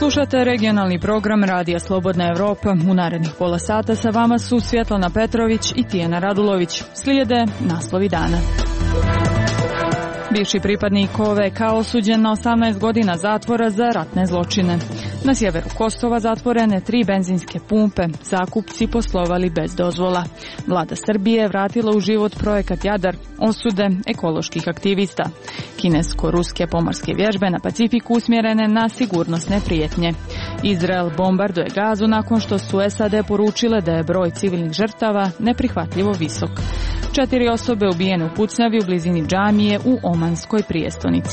Slušate regionalni program Radija Slobodna Evropa. U narednih pola sata sa vama su Svjetlana Petrović i Tijana Radulović. Slijede naslovi dana. Bivši pripadnik OVK osuđen na 18 godina zatvora za ratne zločine. Na sjeveru Kosova zatvorene 3 benzinske pumpe, zakupci poslovali bez dozvola. Vlada Srbije vratila u život projekat Jadar, osude ekoloških aktivista. Kinesko-ruske pomorske vježbe na Pacifiku usmjerene na sigurnosne prijetnje. Izrael bombarduje Gazu nakon što su SAD poručile da je broj civilnih žrtava neprihvatljivo visok. 4 osobe ubijene u pucnjavi u blizini džamije u Omanskoj prijestolnici.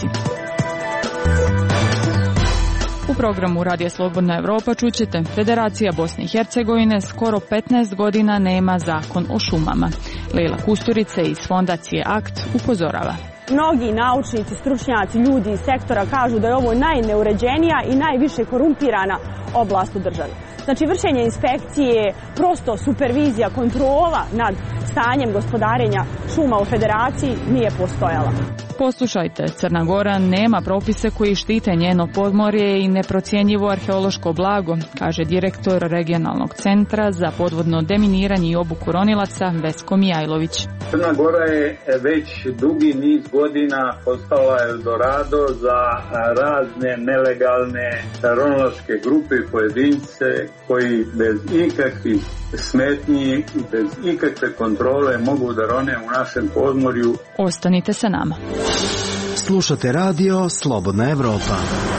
U programu Radija Slobodna Evropa čućete: Federacija Bosne i Hercegovine skoro 15 godina nema zakon o šumama. Lejla Kusturica iz fondacije AKT upozorava. Mnogi naučnici, stručnjaci, ljudi iz sektora kažu da je ovo najneuređenija i najviše korumpirana oblast u državi. Znači, vršenje inspekcije, prosto supervizija, kontrola nad stanjem gospodarenja šuma u Federaciji nije postojala. Poslušajte, Crna Gora nema propise koji štite njeno podmorje i neprocjenjivo arheološko blago, kaže direktor regionalnog centra za podvodno deminiranje i obuku ronilaca Vesko Mijajlović. Crna Gora je već dugi niz godina postala Eldorado za razne nelegalne ronilačke grupe i pojedince koji bez ikakvih smetnji i bez ikakve kontrole mogu da rone u našem podmorju. Ostanite sa nama. Slušate radio Slobodna Evropa.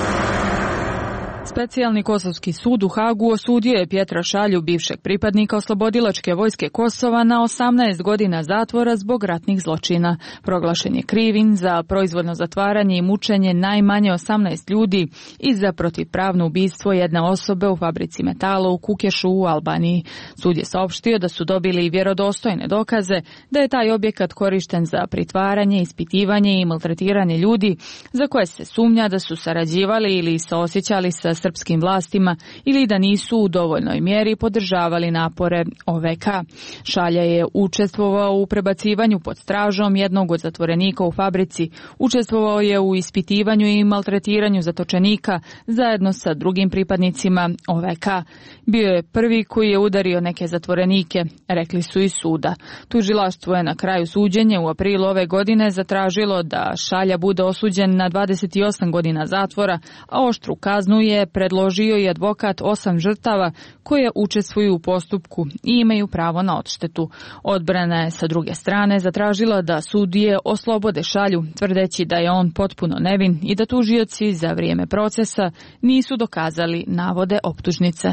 Specijalni kosovski sud u Hagu osudio je Pjetra Šalju, bivšeg pripadnika Oslobodilačke vojske Kosova, na 18 godina zatvora zbog ratnih zločina. Proglašen je krivim za proizvoljno zatvaranje i mučenje najmanje 18 ljudi i za protivpravno ubistvo jedne osobe u fabrici metala u Kukešu u Albaniji. Sud je saopštio da su dobili vjerodostojne dokaze da je taj objekat korišten za pritvaranje, ispitivanje i maltretiranje ljudi za koje se sumnja da su sarađivali ili saosjećali sa srpskim vlastima ili da nisu u dovoljnoj mjeri podržavali napore OVK. Šalja je učestvovao u prebacivanju pod stražom jednog od zatvorenika u fabrici, učestvovao je u ispitivanju i maltretiranju zatočenika zajedno sa drugim pripadnicima OVK. Bio je prvi koji je udario neke zatvorenike, rekli su iz suda. Tužilaštvo je na kraju suđenja u aprilu ove godine zatražilo da Šalja bude osuđen na 28 godina zatvora, a oštru kaznu je predložio i advokat 8 žrtava koje učestvuju u postupku i imaju pravo na odštetu. Odbrana je sa druge strane zatražila da sudije oslobode Šalju, tvrdeći da je on potpuno nevin i da tužioci za vrijeme procesa nisu dokazali navode optužnice.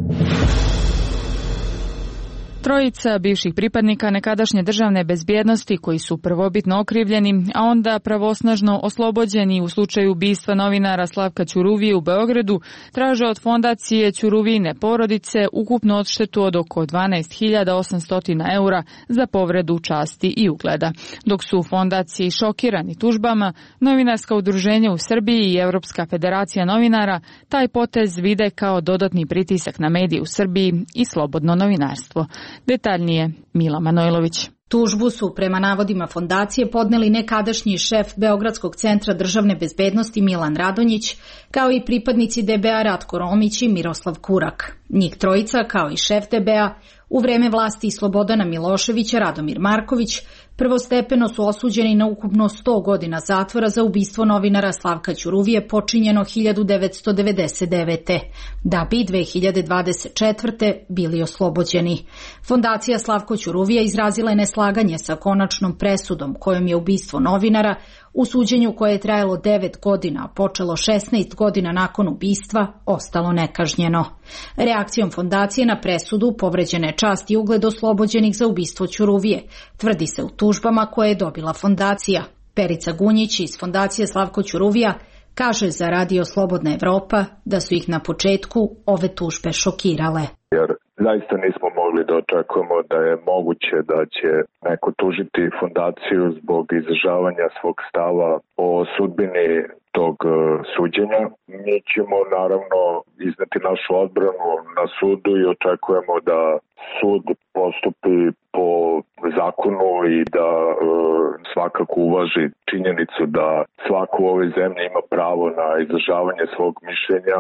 Trojica bivših pripadnika nekadašnje državne bezbjednosti koji su prvobitno okrivljeni, a onda pravosnažno oslobođeni u slučaju ubistva novinara Slavka Ćuruvije u Beogradu, traže od fondacije Ćuruvijine porodice ukupnu odštetu od oko 12.800 eura za povredu časti i ugleda. Dok su u fondaciji šokirani tužbama, novinarska udruženja u Srbiji i Europska federacija novinara taj potez vide kao dodatni pritisak na medije u Srbiji i slobodno novinarstvo. Detaljnije Mila Manojlović. Tužbu su prema navodima fondacije podneli nekadašnji šef Beogradskog centra državne bezbednosti Milan Radonjić, kao i pripadnici DBA Ratko Romić i Miroslav Kurak. Njih trojica, kao i šef DBA, u vreme vlasti Slobodana Miloševića Radomir Marković, prvostepeno su osuđeni na ukupno 100 godina zatvora za ubistvo novinara Slavka Ćuruvije počinjeno 1999. da bi 2024. bili oslobođeni. Fondacija Slavko Ćuruvija izrazila je neslaganje sa konačnom presudom kojom je ubistvo novinara u suđenju koje je trajalo 9 godina, a počelo 16 godina nakon ubistva, ostalo nekažnjeno. Reakcijom fondacije na presudu povređena je čast i ugled oslobođenih za ubistvo Ćuruvije, tvrdi se u tužbama koje je dobila fondacija. Perica Gunjić iz fondacije Slavko Ćuruvija kaže za Radio Slobodna Evropa da su ih na početku ove tužbe šokirale. Jer zaista nismo mogli da očekujemo da je moguće da će neko tužiti fondaciju zbog izražavanja svog stava o sudbini tog suđenja. Mi ćemo naravno izneti našu odbranu na sudu i očekujemo da sud postupi po zakonu i da svakako uvaži činjenicu da svako u ovoj zemlji ima pravo na izražavanje svog mišljenja,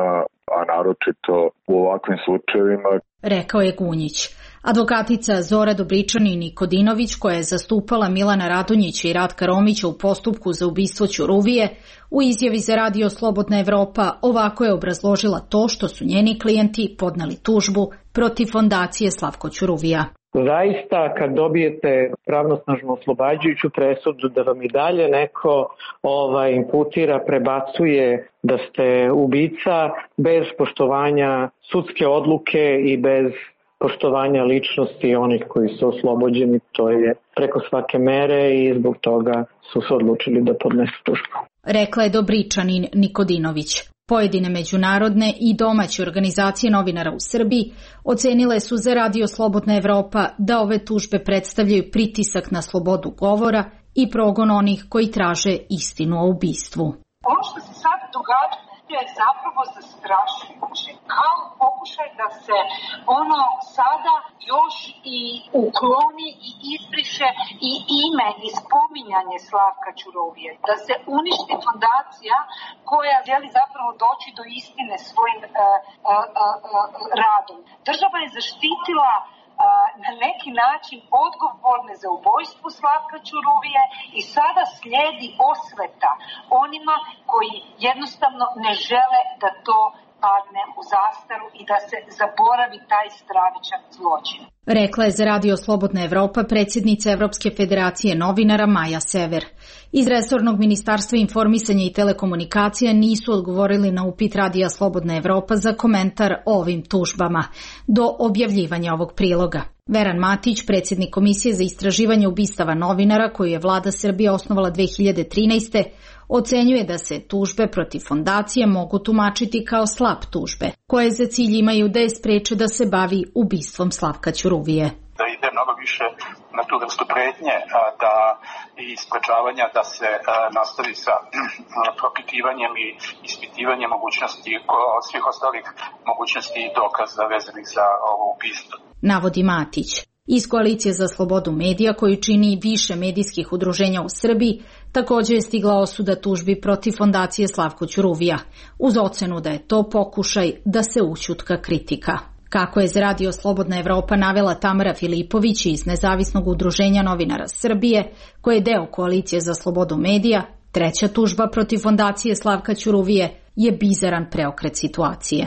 a naročito u ovakvim slučajevima. Rekao je Gunjić. Advokatica Zora Dobričanin Nikodinović, koja je zastupala Milana Radonjića i Ratka Romića u postupku za ubistvo Ćuruvije, u izjavi za Radio Slobodna Evropa ovako je obrazložila to što su njeni klijenti podneli tužbu protiv fondacije Slavko Ćuruvija. Zaista, kad dobijete pravnosnažnu oslobađajuću presudu da vam i dalje neko imputira, prebacuje da ste ubica bez poštovanja sudske odluke i bez poštovanja ličnosti onih koji su oslobođeni, to je preko svake mere i zbog toga su se odlučili da podnesu tužbu. Rekla je Dobričanin Nikodinović. Pojedine međunarodne i domaće organizacije novinara u Srbiji ocenile su za Radio Slobodna Evropa da ove tužbe predstavljaju pritisak na slobodu govora i progon onih koji traže istinu o ubistvu. Ono što se sad događa je zapravo zastrašujuće. Kao pokušaj da se ono sada još i ukloni i izbriše i ime i spominjanje Slavka Ćuruvije. Da se uništi fondacija koja želi zapravo doći do istine svojim radom. Država je zaštitila na neki način odgovorne za ubojstvo Slavka Ćuruvije i sada slijedi osveta onima koji jednostavno ne žele da to padne u zastaru i da se zaboravi taj stravičan zločin. Rekla je za Radio Slobodna Evropa predsjednica Evropske federacije novinara Maja Sever. Iz resornog ministarstva informisanja i telekomunikacija nisu odgovorili na upit Radija Slobodna Evropa za komentar o ovim tužbama do objavljivanja ovog priloga. Veran Matić, predsjednik Komisije za istraživanje ubistava novinara koju je vlada Srbije osnovala 2013. ocenjuje da se tužbe protiv fondacije mogu tumačiti kao slab tužbe, koje za cilj imaju da je spreče da se bavi ubistvom Slavka Ćuruvije. Da ide mnogo više na tu vrstu pretnje i sprečavanja da se nastavi sa propitivanjem i ispitivanjem mogućnosti svih ostalih mogućnosti i dokaza vezanih za ovo ubistvo. Navodi Matić. Iz Koalicije za slobodu medija, koju čini više medijskih udruženja u Srbiji, također je stigla osuda tužbi protiv fondacije Slavko Ćuruvija, uz ocenu da je to pokušaj da se ućutka kritika. Kako je za Radio Slobodna Evropa navela Tamara Filipović iz Nezavisnog udruženja novinara Srbije, koje je deo Koalicije za slobodu medija, treća tužba protiv fondacije Slavka Ćuruvije je bizaran preokret situacije.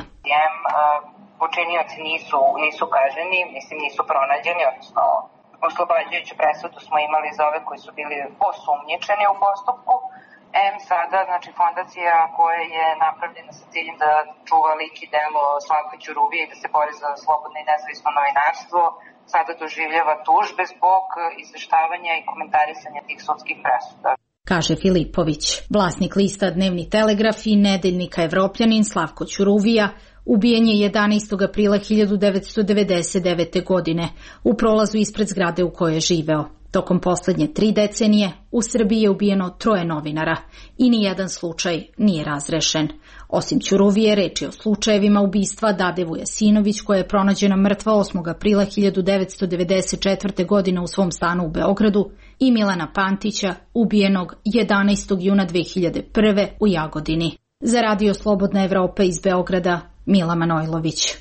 Počinioci nisu kažnjeni, nisu pronađeni, odnosno oslobađajuću presudu smo imali za ove koji su bili osumnjičeni u postupku. Sada, fondacija koja je napravljena sa ciljem da čuva lik i delo Slavka Ćuruvije i da se bori za slobodno i nezavisno novinarstvo, sada doživljava tužbe zbog izveštavanja i komentarisanja tih sudskih presuda. Kaže Filipović. Vlasnik lista Dnevni Telegraf i nedeljnika Evropljanin Slavko Ćuruvija ubijen je 11. aprila 1999. godine u prolazu ispred zgrade u kojoj je živeo. Tokom posljednje 3 decenije u Srbiji je ubijeno 3 novinara i nijedan slučaj nije razrešen. Osim Ćuruvije, reč je o slučajevima ubistva Dade Vujasinović, koja je pronađena mrtva 8. aprila 1994. godine u svom stanu u Beogradu, i Milana Pantića, ubijenog 11. juna 2001. u Jagodini. Za Radio Slobodna Evropa iz Beograda, Mila Manojlović.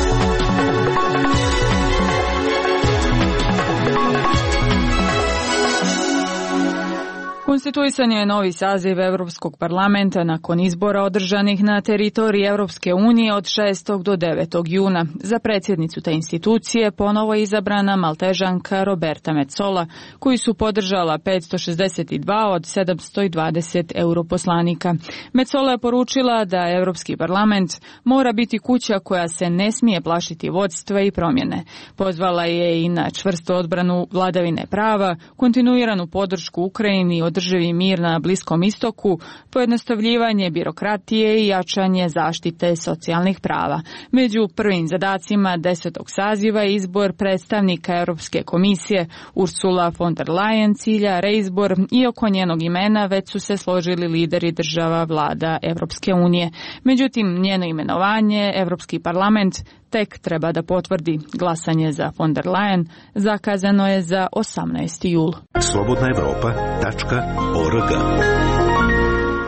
Konstituisan je novi saziv Evropskog parlamenta nakon izbora održanih na teritoriji Evropske unije od 6. do 9. juna. Za predsjednicu te institucije ponovo je izabrana Maltežanka Roberta Metsola, koju su podržala 562 od 720 europoslanika. Metsola je poručila da Evropski parlament mora biti kuća koja se ne smije plašiti vodstva i promjene. Pozvala je i na čvrstu odbranu vladavine prava, kontinuiranu podršku Ukrajini, održivi mir na Bliskom istoku, pojednostavljivanje birokratije i jačanje zaštite socijalnih prava. Među prvim zadacima 10. saziva je izbor predstavnika Europske komisije. Ursula von der Leyen cilja reizbor i oko njenog imena već su se složili lideri država vlada Europske unije. Međutim, njeno imenovanje Europski parlament tek treba da potvrdi. Glasanje za von der Leyen zakazano je za 18. jul. Slobodnaevropa.org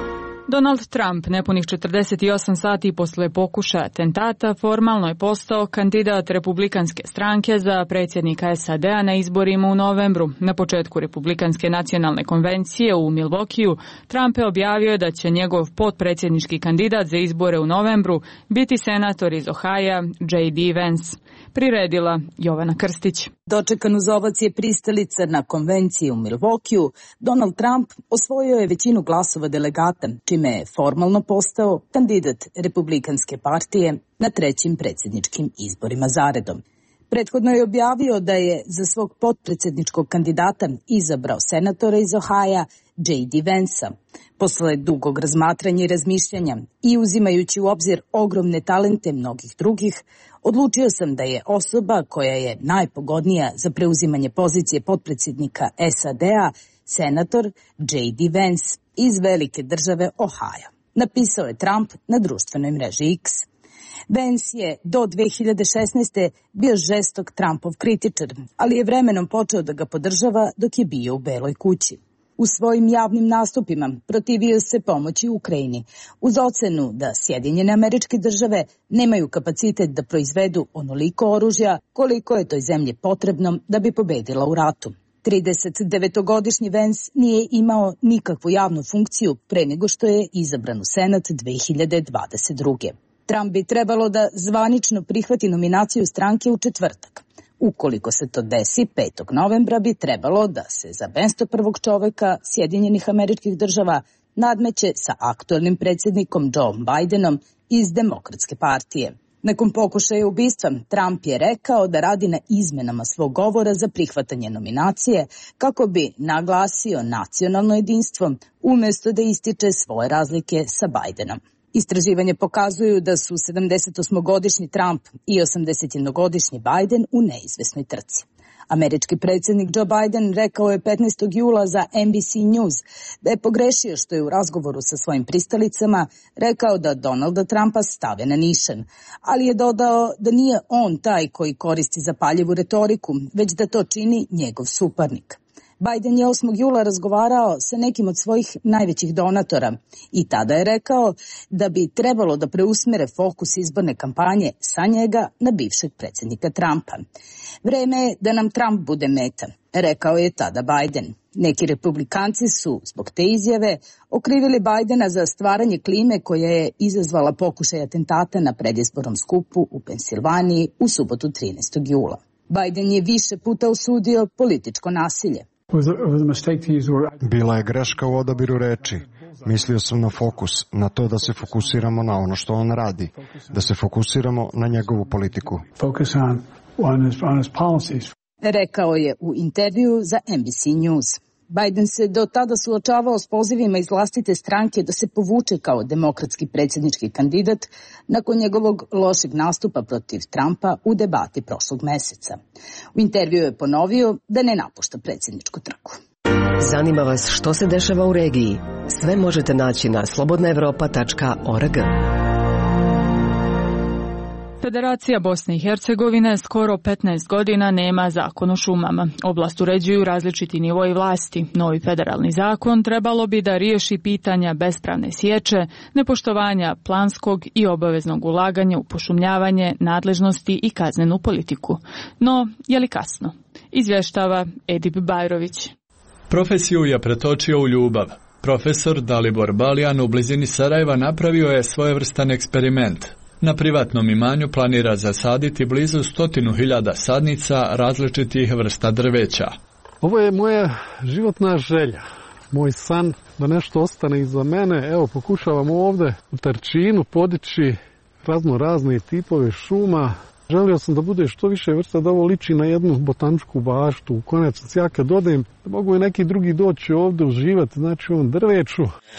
Donald Trump, nepunih 48 sati posle pokušaja atentata, formalno je postao kandidat Republikanske stranke za predsjednika SAD-a na izborima u novembru. Na početku Republikanske nacionalne konvencije u Milwaukeeu, Trump je objavio da će njegov potpredsjednički kandidat za izbore u novembru biti senator iz Ohaja J.D. Vance. Priredila Jovana Krstić. Dočekan uz ovacije pristalica na konvenciji u Milwaukeeu, Donald Trump osvojio je većinu glasova delegata, čime je formalno postao kandidat Republikanske partije na trećim predsjedničkim izborima zaredom. Prethodno je objavio da je za svog potpredsjedničkog kandidata izabrao senatora iz Ohaja J.D. Vansa. Posle dugog razmatranja i razmišljanja i uzimajući u obzir ogromne talente mnogih drugih, odlučio sam da je osoba koja je najpogodnija za preuzimanje pozicije potpredsjednika SAD-a senator J.D. Vance iz velike države Ohaja, napisao je Trump na društvenoj mreži X. Vance je do 2016. bio žestok Trumpov kritičar, ali je vremenom počeo da ga podržava dok je bio u Beloj kući. U svojim javnim nastupima protivio se pomoći Ukrajini, uz ocenu da Sjedinjene Američke Države nemaju kapacitet da proizvedu onoliko oružja koliko je toj zemlji potrebno da bi pobedila u ratu. 39-godišnji Vance nije imao nikakvu javnu funkciju pre nego što je izabran u Senat 2022. Trump bi trebalo da zvanično prihvati nominaciju stranke u četvrtak. Ukoliko se to desi, 5. novembra bi trebalo da se za mesto prvog čoveka Sjedinjenih Američkih Država nadmeće sa aktualnim predsjednikom Joe Bidenom iz Demokratske partije. Nakon pokušaja ubistva, Trump je rekao da radi na izmenama svog govora za prihvatanje nominacije kako bi naglasio nacionalno jedinstvo umjesto da ističe svoje razlike sa Bidenom. Istraživanje pokazuju da su 78-godišnji Trump i 81-godišnji Biden u neizvesnoj trci. Američki predsjednik Joe Biden rekao je 15. jula za NBC News da je pogrešio što je u razgovoru sa svojim pristalicama rekao da Donalda Trumpa stave na nišan, ali je dodao da nije on taj koji koristi zapaljivu retoriku, već da to čini njegov suparnik. Biden je 8. jula razgovarao sa nekim od svojih najvećih donatora i tada je rekao da bi trebalo da preusmere fokus izborne kampanje sa njega na bivšeg predsjednika Trumpa. Vreme je da nam Trump bude meta, rekao je tada Biden. Neki republikanci su zbog te izjave okrivili Bidena za stvaranje klime koja je izazvala pokušaj atentata na predizbornom skupu u Pensilvaniji u subotu 13. jula. Biden je više puta osudio političko nasilje. Bila je greška u odabiru reči. Mislio sam na fokus, na to da se fokusiramo na ono što on radi, da se fokusiramo na njegovu politiku. Rekao je u intervju za NBC News. Biden se do tada suočavao s pozivima iz vlastite stranke da se povuče kao demokratski predsjednički kandidat nakon njegovog lošeg nastupa protiv Trumpa u debati prošlog meseca. U intervju je ponovio da ne napušta predsjedničku trku. Zanima vas što se dešava u regiji? Sve možete naći na slobodnaevropa.org. Federacija Bosne i Hercegovine skoro 15 godina nema zakon o šumama. Oblast uređuju različiti nivoji vlasti. Novi federalni zakon trebalo bi da riješi pitanja bespravne sječe, nepoštovanja planskog i obaveznog ulaganja u pošumljavanje, nadležnosti i kaznenu politiku. No, je li kasno? Izvještava Edip Bajrović. Profesiju je pretočio u ljubav. Profesor Dalibor Baljan u blizini Sarajeva napravio je svojevrstan eksperiment. Na privatnom imanju planira zasaditi blizu 100.000 sadnica različitih vrsta drveća. Ovo je moja životna želja, moj san da nešto ostane iza mene. Evo, pokušavam ovdje u Tarčinu podići razne tipove šuma. Želio sam da bude što više vrsta, da ovo liči na jednu botaničku baštu. U konačnici ja kad odem, da mogu i neki drugi doći ovdje uživati, znači u ovom drveću.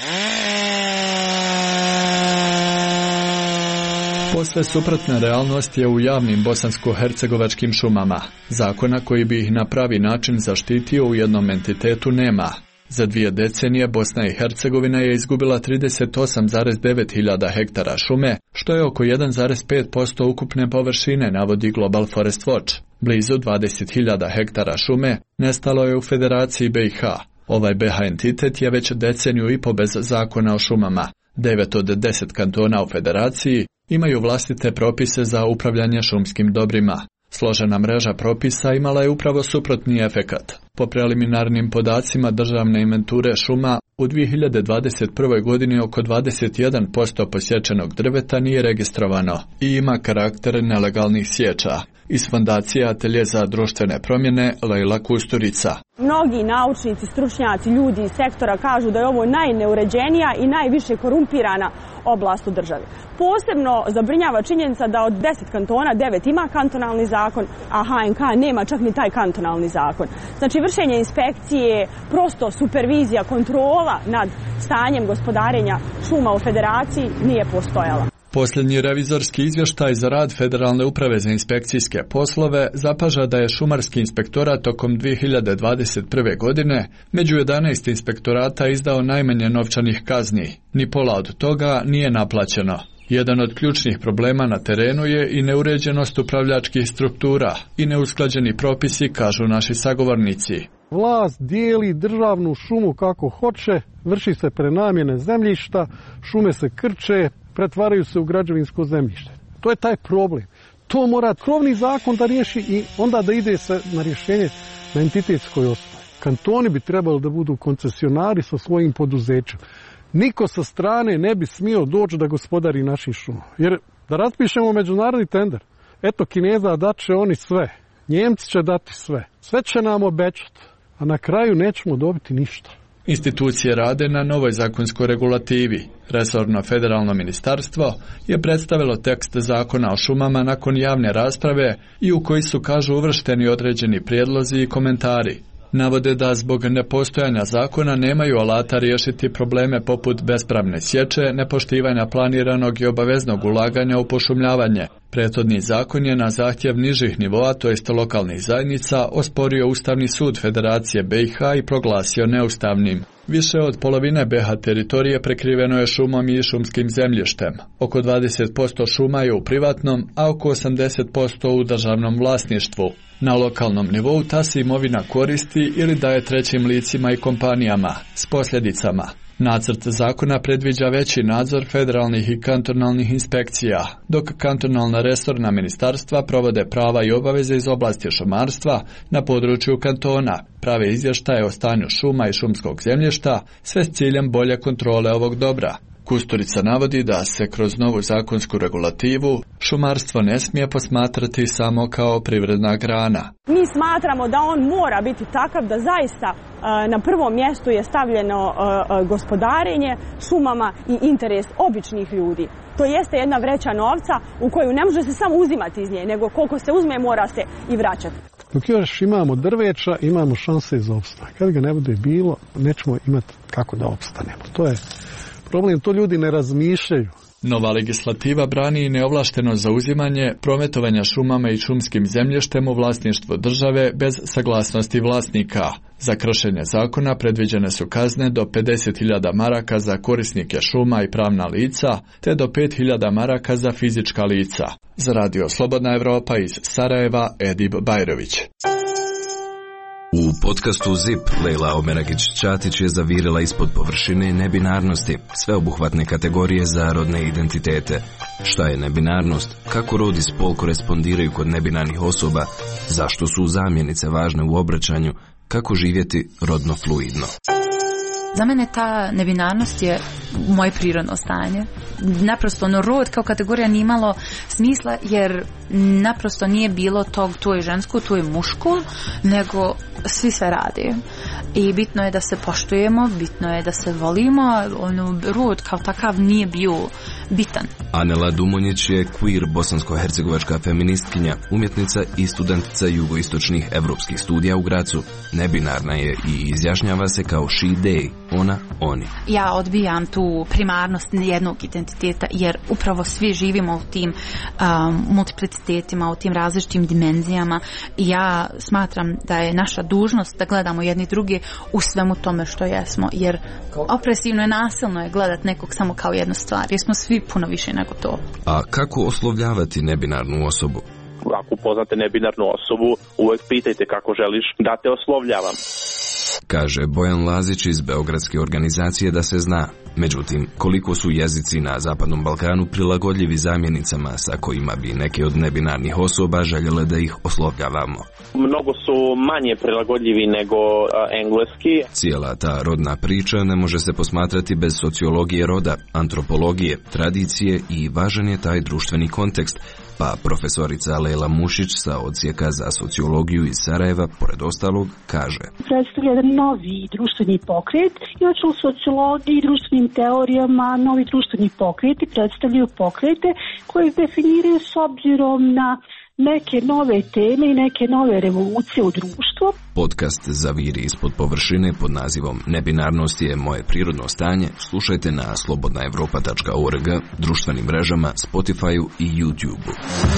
Posve suprotna realnost je u javnim bosansko-hercegovačkim šumama. Zakona koji bi ih na pravi način zaštitio u jednom entitetu nema. Za 2 decenije Bosna i Hercegovina je izgubila 38,9 hiljada hektara šume, što je oko 1,5% ukupne površine, navodi Global Forest Watch. Blizu 20.000 hektara šume nestalo je u Federaciji BiH, Ovaj BH entitet je već deceniju i po bez zakona o šumama. 9 od 10 kantona u federaciji imaju vlastite propise za upravljanje šumskim dobrima. Složena mreža propisa imala je upravo suprotni efekat. Po preliminarnim podacima državne inventure šuma, u 2021. godini oko 21% posječenog drveta nije registrovano i ima karakter nelegalnih sječa. Iz fondacije Atelje za društvene promjene Lejla Kusturica. Mnogi naučnici, stručnjaci, ljudi iz sektora kažu da je ovo najneuređenija i najviše korumpirana oblast u državi. Posebno zabrinjava činjenica da od 10 kantona 9 ima kantonalni zakon, a HNK nema čak ni taj kantonalni zakon. Znači vršenje inspekcije, prosto supervizija, kontrola nad stanjem gospodarenja šuma u federaciji nije postojala. Posljednji revizorski izvještaj za rad Federalne uprave za inspekcijske poslove zapaža da je šumarski inspektorat tokom 2021. godine među 11 inspektorata izdao najmanje novčanih kazni. Ni pola od toga nije naplaćeno. Jedan od ključnih problema na terenu je i neuređenost upravljačkih struktura i neusklađeni propisi, kažu naši sagovornici. Vlast dijeli državnu šumu kako hoće, vrši se prenamjene zemljišta, šume se krče, pretvaraju se u građevinsko zemljište. To je taj problem. To mora krovni zakon da riješi i onda da ide se na rješenje na entitetskoj osnovi. Kantoni bi trebali da budu koncesionari sa svojim poduzećem. Niko sa strane ne bi smio doći da gospodari naših šuma. Jer da raspišemo međunarodni tender, eto Kineza dat će oni sve, Njemci će dati sve, sve će nam obećati, a na kraju nećemo dobiti ništa. Institucije rade na novoj zakonskoj regulativi. Resorno federalno ministarstvo je predstavilo tekst zakona o šumama nakon javne rasprave i u koji su, kažu, uvršteni određeni prijedlozi i komentari. Navode da zbog nepostojanja zakona nemaju alata riješiti probleme poput bespravne sječe, nepoštivanja planiranog i obaveznog ulaganja u pošumljavanje. Prethodni zakon je na zahtjev nižih nivoa, to jest lokalnih zajednica, osporio Ustavni sud Federacije BiH i proglasio neustavnim. Više od polovine BiH teritorije prekriveno je šumom i šumskim zemljištem. Oko 20% šuma je u privatnom, a oko 80% u državnom vlasništvu. Na lokalnom nivou ta se imovina koristi ili daje trećim licima i kompanijama, s posljedicama. Nacrt zakona predviđa veći nadzor federalnih i kantonalnih inspekcija, dok kantonalna resorna ministarstva provode prava i obaveze iz oblasti šumarstva na području kantona, prave izvještaje o stanju šuma i šumskog zemljišta, sve s ciljem bolje kontrole ovog dobra. Kusturica navodi da se kroz novu zakonsku regulativu šumarstvo ne smije posmatrati samo kao privredna grana. Mi smatramo da on mora biti takav da zaista na prvom mjestu je stavljeno gospodarenje šumama i interes običnih ljudi. To jeste jedna vreća novca u koju ne može se samo uzimati iz nje, nego koliko se uzme mora se i vraćati. Dok još imamo drveća, imamo šanse za opstanak. Kad ga ne bude bilo, nećemo imati kako da opstanemo. To je problem, to ljudi ne razmišljaju. Nova legislativa brani i neovlašteno zauzimanje, prometovanja šumama i šumskim zemljištem u vlasništvu države bez saglasnosti vlasnika. Za kršenje zakona predviđene su kazne do 50.000 maraka za korisnike šuma i pravna lica, te do 5.000 maraka za fizička lica. Za Radio Slobodna Evropa iz Sarajeva, Edib Bajrović. U podcastu ZIP Lejla Omeragić-Ćatić je zavirila ispod površine nebinarnosti, sveobuhvatne kategorije za rodne identitete. Šta je nebinarnost, kako rod i spol korespondiraju kod nebinarnih osoba, zašto su zamjenice važne u obraćanju, kako živjeti rodno fluidno. Za mene ta nebinarnost je moje prirodno stanje. Naprosto rod kao kategorija nije imalo smisla jer naprosto nije bilo to je žensko, to je muško, nego svi sve rade. I bitno je da se poštujemo, bitno je da se volimo, rod kao takav nije bio bitan. Anela Dumonjić je queer bosansko-hercegovačka feministkinja, umjetnica i studentica jugoistočnih evropskih studija u Gracu. Nebinarna je i izjašnjava se kao she, they, ona, oni. Ja odbijam tu primarnost jednog identiteta jer upravo svi živimo u tim multiplicitetima, u tim različitim dimenzijama i ja smatram da je naša dužnost da gledamo jedni drugi u svemu tome što jesmo, jer opresivno i nasilno je gledat nekog samo kao jednu stvar, jer smo svi puno više nego to. A kako oslovljavati nebinarnu osobu? Ako upoznate nebinarnu osobu, uvek pitajte kako želiš da te oslovljavam. Kaže Bojan Lazić iz Beogradske organizacije da se zna. Međutim, koliko su jezici na Zapadnom Balkanu prilagodljivi zamjenicama sa kojima bi neke od nebinarnih osoba željele da ih oslovljavamo? Mnogo su manje prilagodljivi nego engleski. Cijela ta rodna priča ne može se posmatrati bez sociologije roda, antropologije, tradicije i važan je taj društveni kontekst, pa profesorica Lejla Mušić sa odsjeka za sociologiju iz Sarajeva, pored ostalog, kaže: predstavlja jedan novi društveni pokret. Inače u sociologiji i društvenim teorijama novi društveni pokreti predstavljaju pokrete koje definiraju s obzirom na neke nove teme i neke nove revolucije u društvu. Podcast Zaviri ispod površine pod nazivom Nebinarnost je moje prirodno stanje slušajte na slobodnaevropa.org, društvenim mrežama, Spotify-u i YouTube-u.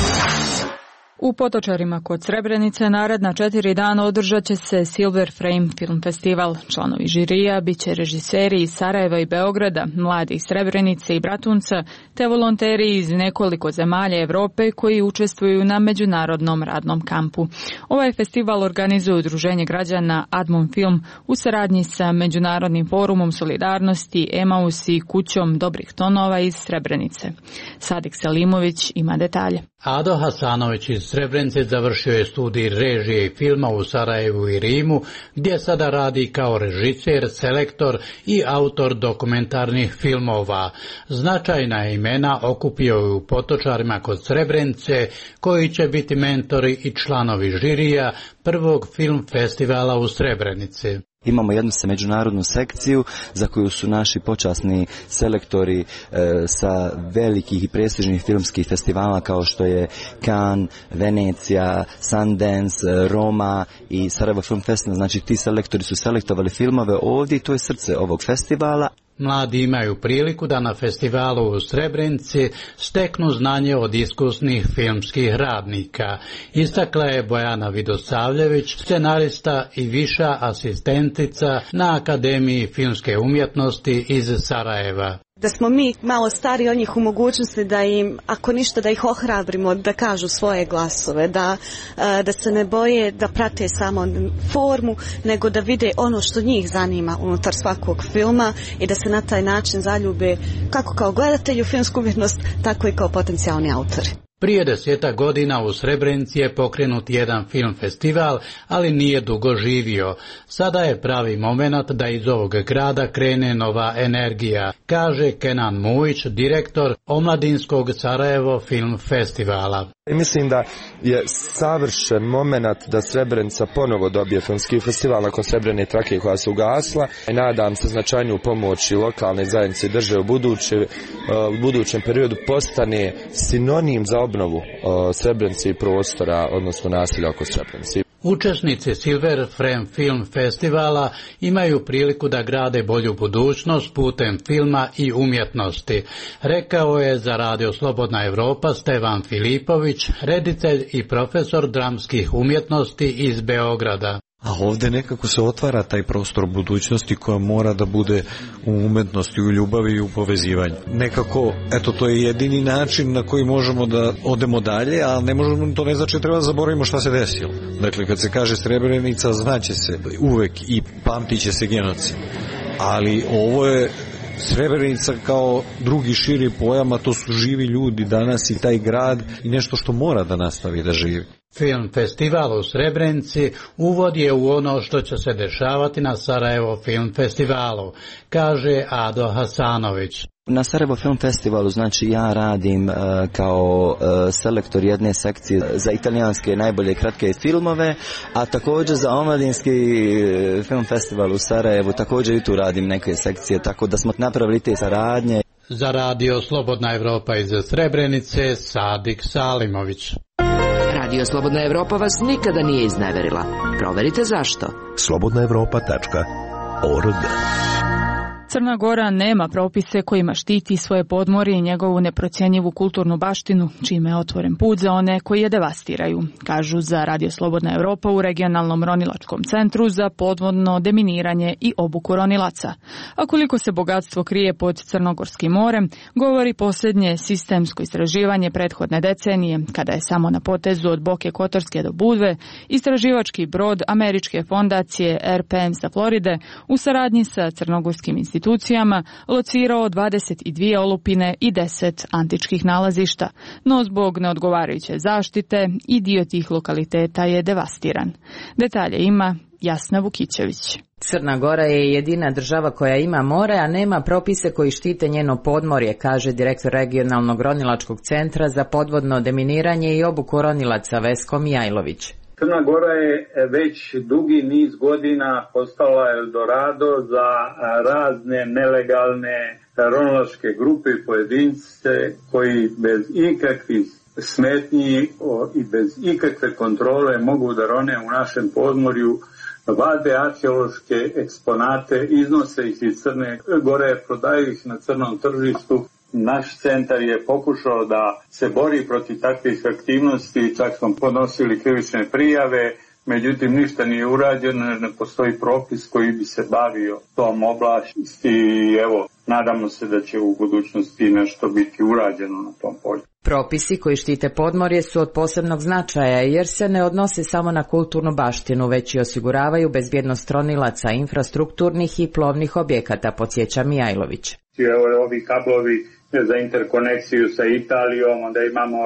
U Potočarima kod Srebrenice naredna 4 dana održat će se Silver Frame Film Festival. Članovi žirija bit će režiseri iz Sarajeva i Beograda, mladi iz Srebrenice i Bratunca, te volonteri iz nekoliko zemalja Evrope koji učestvuju na međunarodnom radnom kampu. Ovaj festival organizuje Udruženje građana Admon Film u saradnji sa Međunarodnim forumom solidarnosti, Emaus i Kućom dobrih tonova iz Srebrenice. Sadik Selimović ima detalje. Ado Hasanović iz Srebrenice završio je studij režije i filma u Sarajevu i Rimu, gdje sada radi kao režiser, selektor i autor dokumentarnih filmova. Značajna imena okupio je u Potočarima kod Srebrenice, koji će biti mentori i članovi žirija prvog film festivala u Srebrenici. Imamo jednu međunarodnu sekciju za koju su naši počasni selektori sa velikih i prestižnih filmskih festivala kao što je Cannes, Venecija, Sundance, Roma i Sarajevo Film Festival. Znači ti selektori su selektovali filmove ovdje i to je srce ovog festivala. Mladi imaju priliku da na festivalu u Srebrenici steknu znanje od iskusnih filmskih radnika. Istakla je Bojana Vidosavljević, scenarista i viša asistentica na Akademiji filmske umjetnosti iz Sarajeva. Da smo mi malo stariji od njih u mogućnosti da im, ako ništa, da ih ohrabrimo da kažu svoje glasove, da se ne boje da prate samo formu, nego da vide ono što njih zanima unutar svakog filma i da se na taj način zaljube kako kao gledatelji u filmsku umjetnost, tako i kao potencijalni autori. Prije 10 godina u Srebrenici je pokrenut jedan film festival, ali nije dugo živio. Sada je pravi moment da iz ovog grada krene nova energija, kaže Kenan Mujić, direktor Omladinskog Sarajevo film festivala. Mislim da je savršen moment da Srebrenica ponovo dobije filmski festival nakon Srebrene trake koja se ugasla. Nadam se značajniju pomoć i lokalne zajednice i države u budućem periodu postane sinonim za obnovu Srebrenice i prostora, odnosno naselja oko Srebrenice. Učesnici Silver Frame Film Festivala imaju priliku da grade bolju budućnost putem filma i umjetnosti, rekao je za Radio Slobodna Evropa Stevan Filipović, reditelj i profesor dramskih umjetnosti iz Beograda. A ovdje nekako se otvara taj prostor budućnosti koja mora da bude u umetnosti, u ljubavi i u povezivanju. Nekako, eto, to je jedini način na koji možemo da odemo dalje, a ne možemo, to ne znači treba da zaboravimo šta se desilo. Dakle, kad se kaže Srebrenica, znaće se uvek i pamtit će se genocid. Ali ovo je Srebrenica kao drugi širi pojam, a to su živi ljudi danas i taj grad i nešto što mora da nastavi da živi. Film festival u Srebrenici uvod je u ono što će se dešavati na Sarajevo Film Festivalu, kaže Ado Hasanović. Na Sarajevo Film Festivalu, znači ja radim kao selektor jedne sekcije za italijanske najbolje kratke filmove, a također za Omladinski film festival u Sarajevu također i tu radim neke sekcije, tako da smo napravili te saradnje. Za Radio Slobodna Evropa iz Srebrenice, Sadik Salimović. Radio Slobodna Evropa vas nikada nije izneverila. Proverite zašto. slobodnaevropa.org Crna Gora nema propise kojima štiti svoje podmorje i njegovu neprocjenjivu kulturnu baštinu, čime je otvoren put za one koji je devastiraju, kažu za Radio Slobodna Evropa u regionalnom ronilačkom centru za podvodno deminiranje i obuku ronilaca. A koliko se bogatstvo krije pod Crnogorskim morem, govori posljednje sistemsko istraživanje prethodne decenije, kada je samo na potezu od Boke Kotorske do Budve istraživački brod američke fondacije RPM sa Floride u saradnji sa crnogorskim institucijama locirao 22 olupine i 10 antičkih nalazišta, no zbog neodgovarajuće zaštite i dio tih lokaliteta je devastiran. Detalje ima Jasna Vukićević. Crna Gora je jedina država koja ima more, a nema propise koji štite njeno podmorje, kaže direktor regionalnog ronilačkog centra za podvodno deminiranje i obuku ronilaca Vesko Mijajlović. Crna Gora je već dugi niz godina postala Eldorado za razne nelegalne ronilačke grupe i pojedince koji bez ikakvih smetnji i bez ikakve kontrole mogu da rone u našem podmorju, vade arheološke eksponate, iznose ih iz Crne Gore, prodaju ih na crnom tržištu. Naš centar je pokušao da se bori protiv takvih aktivnosti, čak smo podnosili krivične prijave, međutim ništa nije urađeno, ne postoji propis koji bi se bavio tom oblasti i evo, nadamo se da će u budućnosti nešto biti urađeno na tom polju. Propisi koji štite podmorje su od posebnog značaja jer se ne odnose samo na kulturnu baštinu, već i osiguravaju bezbjednost ronilaca, infrastrukturnih i plovnih objekata, podsjeća Mijajlović. Evo, ovi kablovi za interkonekciju sa Italijom, onda imamo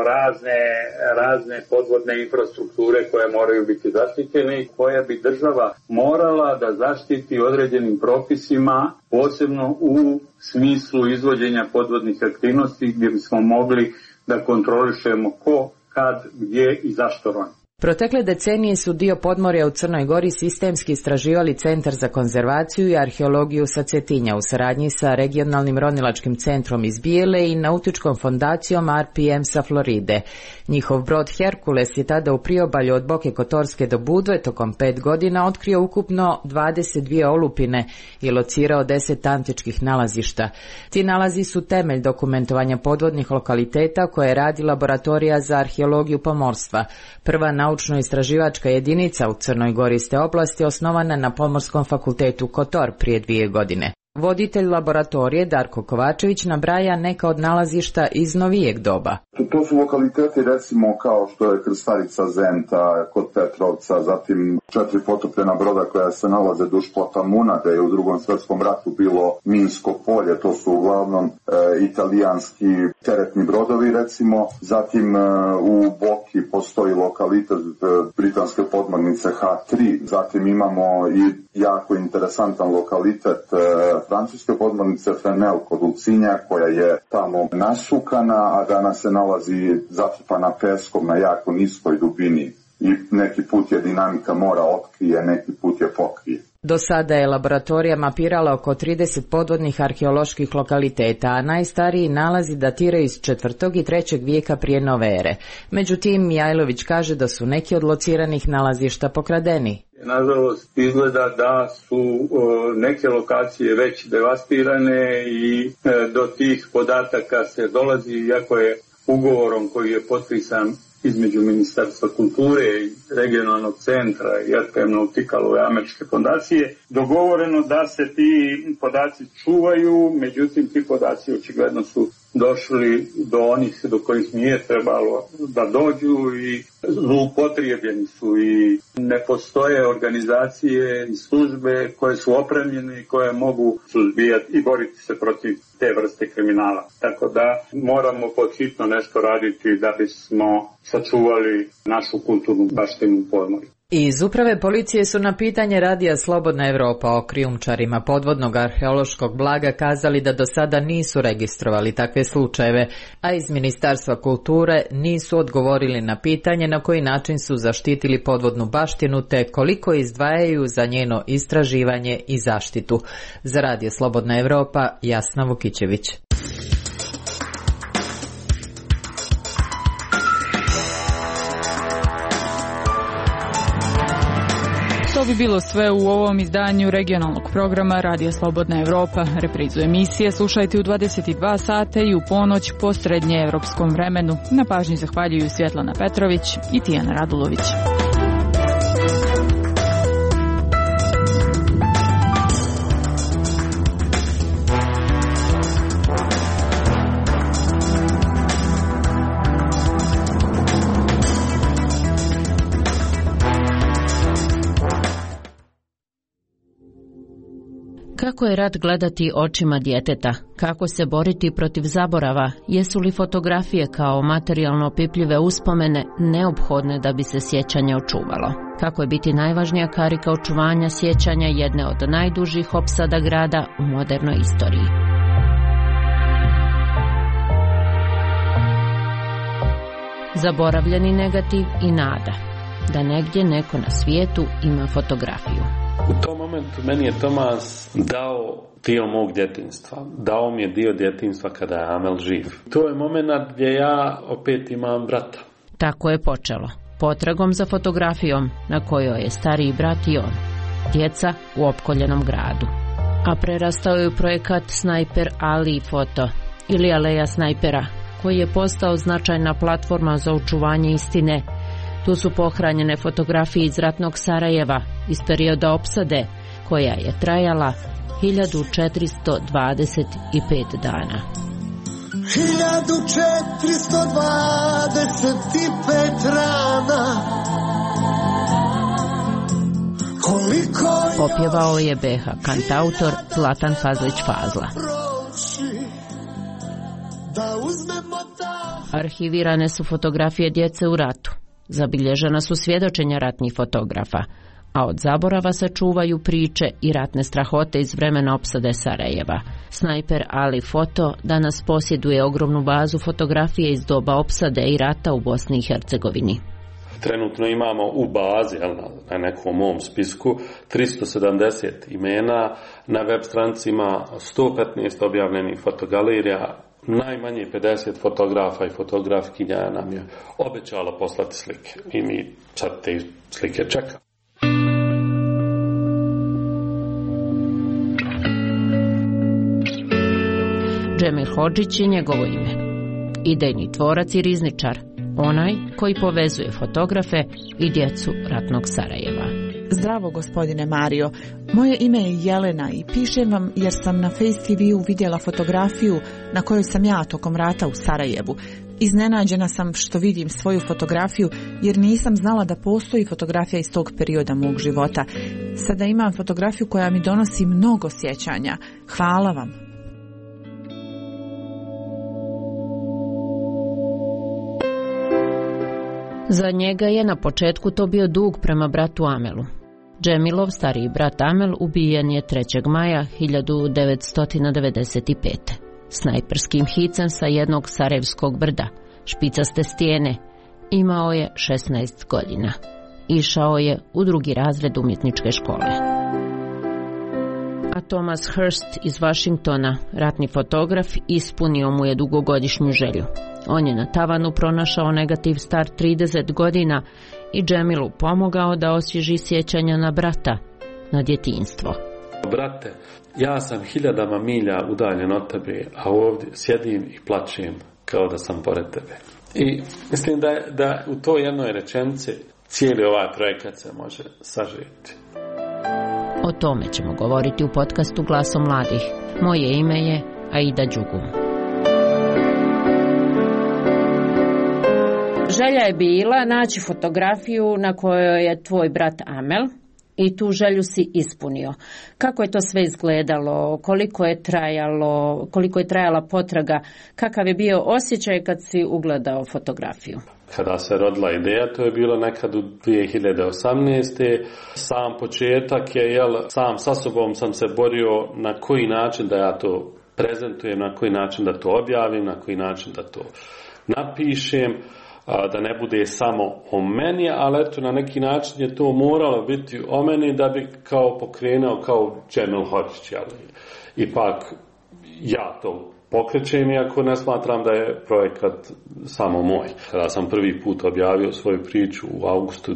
razne podvodne infrastrukture koje moraju biti zaštićene i koje bi država morala da zaštiti određenim propisima, posebno u smislu izvođenja podvodnih aktivnosti gdje bismo mogli da kontrolišemo ko, kad, gdje i zašto roni. Protekle decenije su dio podmorja u Crnoj Gori sistemski istraživali Centar za konzervaciju i arheologiju sa Cetinja u saradnji sa regionalnim ronilačkim centrom iz Bijele i nautičkom fondacijom RPM sa Floride. Njihov brod Herkules je tada u priobalju od Boke Kotorske do Budve tokom 5 godina otkrio ukupno 22 olupine i locirao 10 antičkih nalazišta. Ti nalazi su temelj dokumentovanja podvodnih lokaliteta koje je radi laboratorija za arheologiju pomorstva. Prva naučno-istraživačka jedinica u Crnoj Gori iz te oblasti osnovana na Pomorskom fakultetu Kotor prije 2 godine. Voditelj laboratorije Darko Kovačević nabraja neka od nalazišta iz novijeg doba. To su lokaliteti recimo kao što je Krstarica Zenta kod Petrovca, zatim 4 potopljena broda koja se nalaze duž Potamuna, da je u Drugom svjetskom ratu bilo minsko polje, to su uglavnom italijanski teretni brodovi recimo, zatim u Boki postoji lokalitet britanske podmornice H3, zatim imamo i jako interesantan lokalitet francuske podmornice Fenel kod Ulcinja koja je tamo nasukana, a danas se nalazi zatrpana peskom na jako niskoj dubini i neki put je dinamika mora otkrije, neki put je pokrije. Do sada je laboratorija mapirala oko 30 podvodnih arheoloških lokaliteta, a najstariji nalazi datiraju iz 4. i 3. vijeka prije nove ere. Međutim, Mijajlović kaže da su neki od lociranih nalazišta pokradeni. Nažalost, izgleda da su neke lokacije već devastirane i do tih podataka se dolazi, iako je ugovorom koji je potpisan između Ministarstva kulture i regionalnog centra i RPM Nautikal američke fondacije, dogovoreno da se ti podaci čuvaju, međutim ti podaci očigledno su došli do onih do kojih nije trebalo da dođu i zloupotrijebljeni su i ne postoje organizacije i službe koje su opremljene i koje mogu suzbijati i boriti se protiv te vrste kriminala. Tako da moramo podhitno nešto raditi da bismo sačuvali našu kulturnu baštinu u podmorju. Iz uprave policije su na pitanje Radija Slobodna Evropa o krijumčarima podvodnog arheološkog blaga kazali da do sada nisu registrovali takve slučajeve, a iz Ministarstva kulture nisu odgovorili na pitanje na koji način su zaštitili podvodnu baštinu te koliko izdvajaju za njeno istraživanje i zaštitu. Za Radio Slobodna Evropa, Jasna Vukićević. To bi bilo sve u ovom izdanju regionalnog programa Radija Slobodna Evropa. Reprizu emisije slušajte u 22 sata i u ponoć po srednjeevropskom vremenu. Na pažnji zahvaljuju Svjetlana Petrović i Tijana Radulović. Kako je rad gledati očima djeteta? Kako se boriti protiv zaborava? Jesu li fotografije kao materijalno opipljive uspomene neophodne da bi se sjećanje očuvalo? Kako je biti najvažnija karika očuvanja sjećanja jedne od najdužih opsada grada u modernoj istoriji? Zaboravljeni negativ i nada da negdje neko na svijetu ima fotografiju. U tom momentu meni je Tomas dao dio mog djetinjstva. Dao mi je dio djetinjstva kada je Amel živ. To je moment gdje ja opet imam brata. Tako je počelo. Potragom za fotografijom na kojoj je stariji brat i on. Djeca u opkoljenom gradu. A prerastao je u projekat Snajper Ali Foto ili Aleja snajpera, koji je postao značajna platforma za očuvanje istine. Tu su pohranjene fotografije iz ratnog Sarajeva iz perioda opsade, koja je trajala 1425 dana. 1425 rana. Opjevao je BH kantautor Zlatan Fazlić Fazla. Arhivirane su fotografije djece u ratu. Zabilježena su svjedočenja ratnih fotografa, a od zaborava se čuvaju priče i ratne strahote iz vremena opsade Sarajeva. Snajper Ali Foto danas posjeduje ogromnu bazu fotografije iz doba opsade i rata u Bosni i Hercegovini. Trenutno imamo u bazi, na nekom mom spisku, 370 imena, na web strancima 115 objavljenih fotogalerija, najmanje 50 fotografa i fotografkinja nam je obećalo poslati slike i mi sad te slike čekamo. Džemil Hodžić je njegovo ime. Idejni tvorac i rizničar, onaj koji povezuje fotografe i djecu ratnog Sarajeva. Zdravo, gospodine Mario. Moje ime je Jelena i pišem vam jer sam na Face TV-u vidjela fotografiju na kojoj sam ja tokom rata u Sarajevu. Iznenađena sam što vidim svoju fotografiju jer nisam znala da postoji fotografija iz tog perioda mog života. Sada imam fotografiju koja mi donosi mnogo sjećanja. Hvala vam. Za njega je na početku to bio dug prema bratu Amelu. Džemilov stariji brat Amel ubijen je 3. maja 1995. Snajperskim hicem sa jednog sarajevskog brda, špicaste stijene. Imao je 16 godina. Išao je u 2. razred umjetničke škole. A Thomas Hurst iz Washingtona, ratni fotograf, ispunio mu je dugogodišnju želju. On je na tavanu pronašao negativ star 30 godina i Džemilu pomogao da osvježi sjećanja na brata, na djetinjstvo. Brate, ja sam 1000 milja udaljen od tebe, a ovdje sjedim i plačem kao da sam pored tebe. I mislim da u toj jednoj rečenici cijeli ovaj projekat se može sažeti. O tome ćemo govoriti u podcastu Glasom mladih. Moje ime je Aida Đugum. Želja je bila naći fotografiju na kojoj je tvoj brat Amel i tu želju si ispunio. Kako je to sve izgledalo, koliko je trajala potraga, kakav je bio osjećaj kad si ugledao fotografiju? Kada se rodila ideja, to je bilo nekad u 2018. Sam početak je, sam sa sobom sam se borio na koji način da ja to prezentujem, na koji način da to objavim, na koji način da to napišem, da ne bude samo o meni, ali eto na neki način je to moralo biti o meni da bi kao pokrenuo kao Džemil Hodžić, ipak ja to pokrećem, iako ne smatram da je projekat samo moj. Kada sam prvi put objavio svoju priču u augustu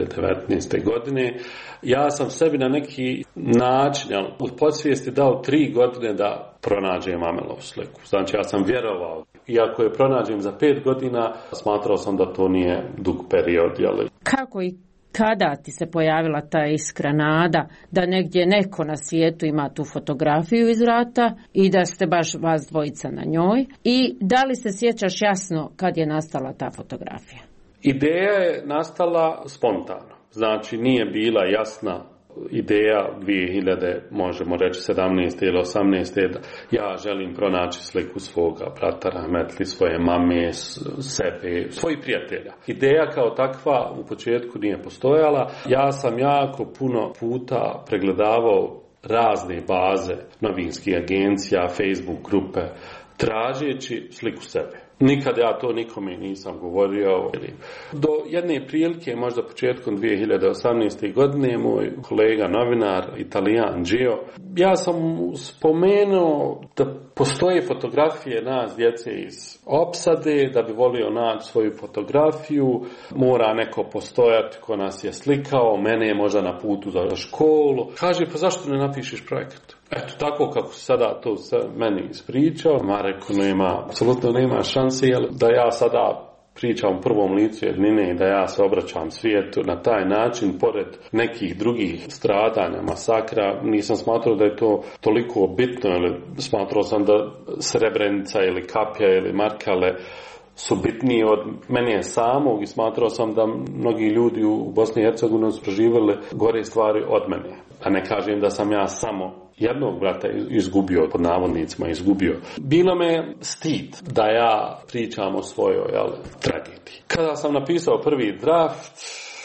2019. godine, ja sam sebi na neki način u podsvijesti dao 3 godine da pronađem Amelovu sliku. Znači ja sam vjerovao, iako je pronađem za 5 godina, smatrao sam da to nije dug period. Jeli? Kako i kada ti se pojavila ta iskra nada da negdje neko na svijetu ima tu fotografiju iz rata i da ste baš vas dvojica na njoj? I da li se sjećaš jasno kad je nastala ta fotografija? Ideja je nastala spontano. Znači nije bila jasna ideja 2000, možemo reći 17. ili 18. da ja želim pronaći sliku svoga brata Rahmetli, svoje mame, sebe, svojih prijatelja. Ideja kao takva u početku nije postojala. Ja sam jako puno puta pregledavao razne baze novinskih agencija, Facebook grupe, tražeći sliku sebe. Nikad ja to nikome nisam govorio. Do jedne prilike, možda početkom 2018. godine, moj kolega novinar, Italijan Gio, ja sam spomenuo da postoje fotografije nas djece iz opsade, da bi volio naći svoju fotografiju, mora neko postojati ko nas je slikao, mene je možda na putu za školu. Kaže, pa zašto ne napišeš projekat? Eto, tako kako se sada to meni ispričao, ma rekao, apsolutno nema šanse, da ja sada pričam u prvom licu jednine i da ja se obraćam svijetu na taj način, pored nekih drugih stradanja, masakra, nisam smatrao da je to toliko bitno, ili smatrao sam da Srebrenica ili Kapja ili Markale su bitniji od mene samog i smatrao sam da mnogi ljudi u Bosni i Hercegovini su proživjeli gore stvari od mene. A ne kažem da sam ja samo jednog brata izgubio, pod navodnicima izgubio. Bilo me stid da ja pričam o svojoj tragediji. Kada sam napisao prvi draft,